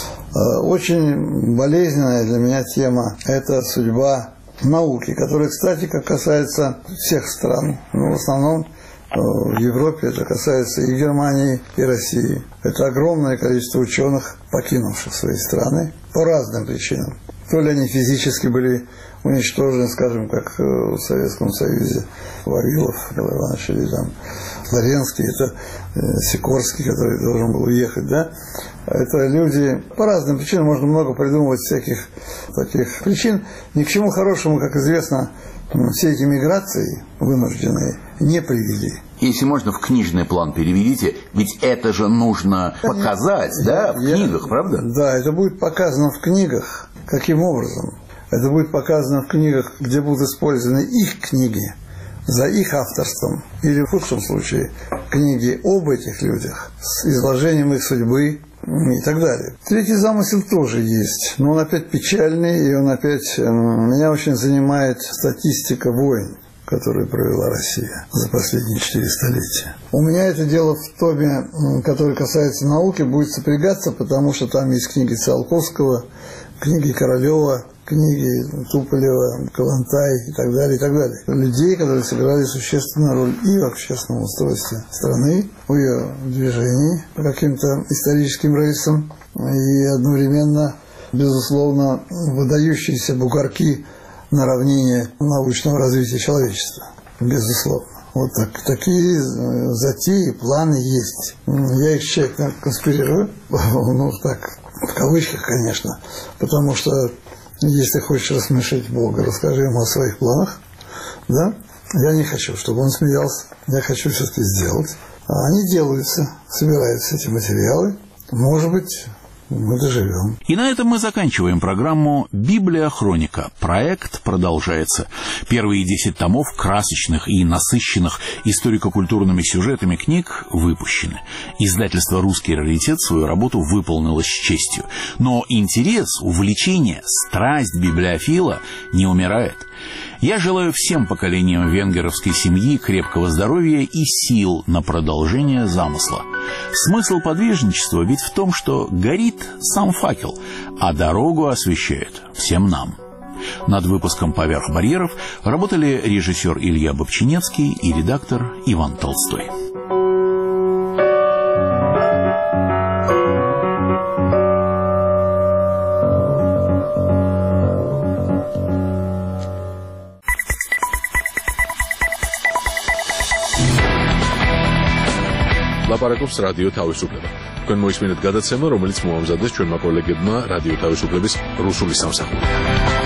Очень болезненная для меня тема – это судьба науки, которая, кстати, как касается всех стран, но в основном в Европе это касается и Германии, и России. Это огромное количество ученых, покинувших свои страны по разным причинам. То ли они физически были уничтожены, скажем, как в Советском Союзе, Вавилов, Николай Иванович, или там Флоренский, это Сикорский, который должен был уехать, да. Это люди по разным причинам, можно много придумывать всяких таких причин. Ни к чему хорошему, как известно, все эти миграции вынужденные не привели. Если можно, в книжный план переведите, ведь это же нужно показать, я, да, в я, книгах, правда? Да, это будет показано в книгах. Каким образом? Это будет показано в книгах, где будут использованы их книги за их авторством, или в худшем случае книги об этих людях с изложением их судьбы и так далее. Третий замысел тоже есть, но он опять печальный, и он опять... Меня очень занимает статистика войн, которую провела Россия за последние четыре столетия. У меня это дело в томе, который касается науки, будет сопрягаться, потому что там есть книги Циолковского, книги Королева, книги Туполева, Калантай и так далее, и так далее. Людей, которые сыграли существенную роль и в общественном устройстве страны, в ее движении по каким-то историческим рельсам, и одновременно, безусловно, выдающиеся бугорки на равнине научного развития человечества. Безусловно. Вот так, такие затеи, планы есть. Я их тщательно конспирирую, ну так, в кавычках, конечно, потому что если хочешь рассмешить Бога, расскажи ему о своих планах, да? Я не хочу, чтобы он смеялся. Я хочу все-таки сделать. А они делаются, собираются эти материалы. Может быть, мы доживем. И на этом мы заканчиваем программу «Библия Хроника». Проект продолжается. Первые десять томов красочных и насыщенных историко-культурными сюжетами книг выпущены. Издательство «Русский раритет» свою работу выполнило с честью. Но интерес, увлечение, страсть библиофила не умирает. Я желаю всем поколениям венгеровской семьи крепкого здоровья и сил на продолжение замысла. Смысл подвижничества ведь в том, что горит сам факел, а дорогу освещает всем нам. Над выпуском «Поверх барьеров» работали режиссер Илья Бобчинецкий и редактор Иван Толстой. ლაპარაკობს რადიო თავისუფლება. თქვენ მოისმინეთ გადაცემა, რომელიც მოამზადეს ჩვენმა კოლეგებმა რადიო თავისუფლების რუსული სამსახურიდან.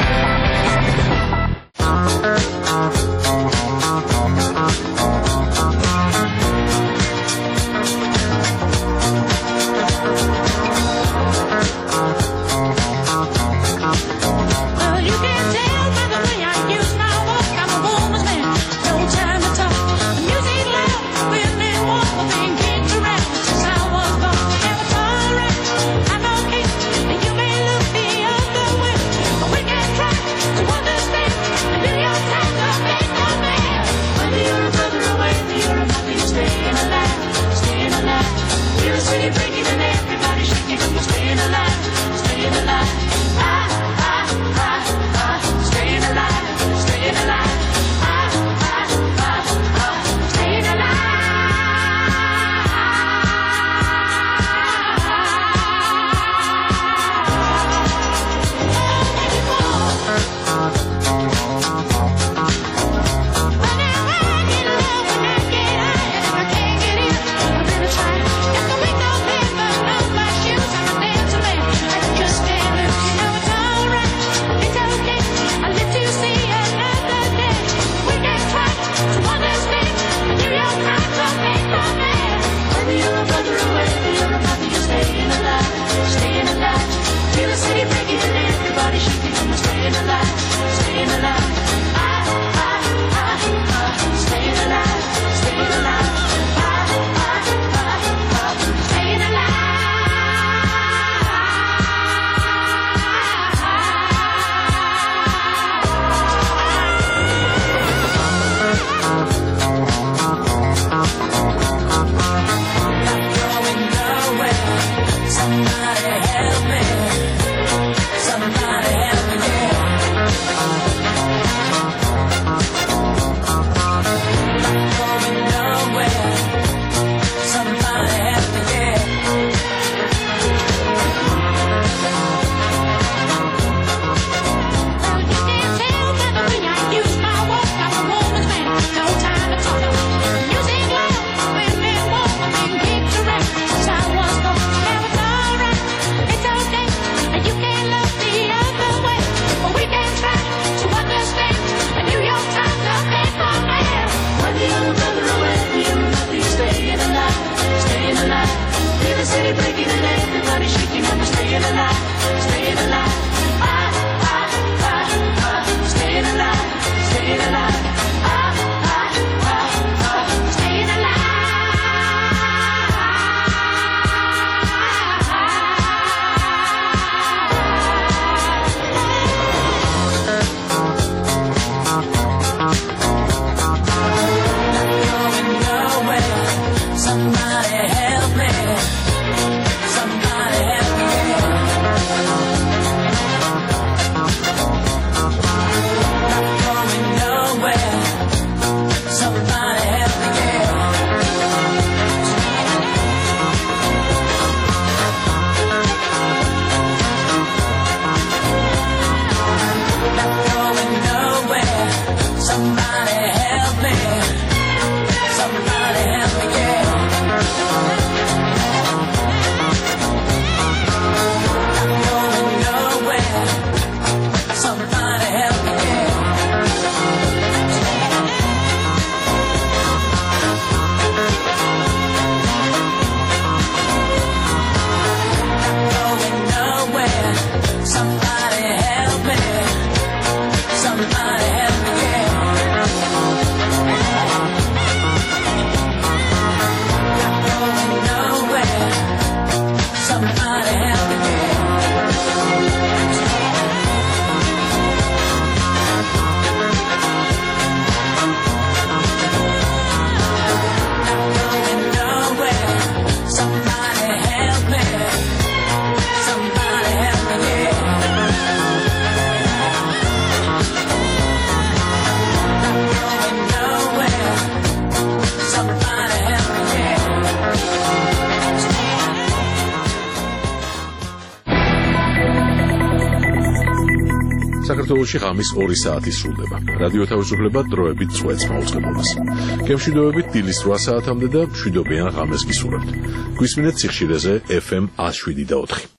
საქართველოში ღამის ორი საათი სრულდება. რადიო თავისუფლება დროებით წვეთს მაუწყებლობას. გემშვიდობებით დილის რვა საათამდე და მშვიდობიან ღამეს გისურვებთ. გვისმინეთ სიხშირეზე ეფ ემ ათს შვიდი და ოთხი.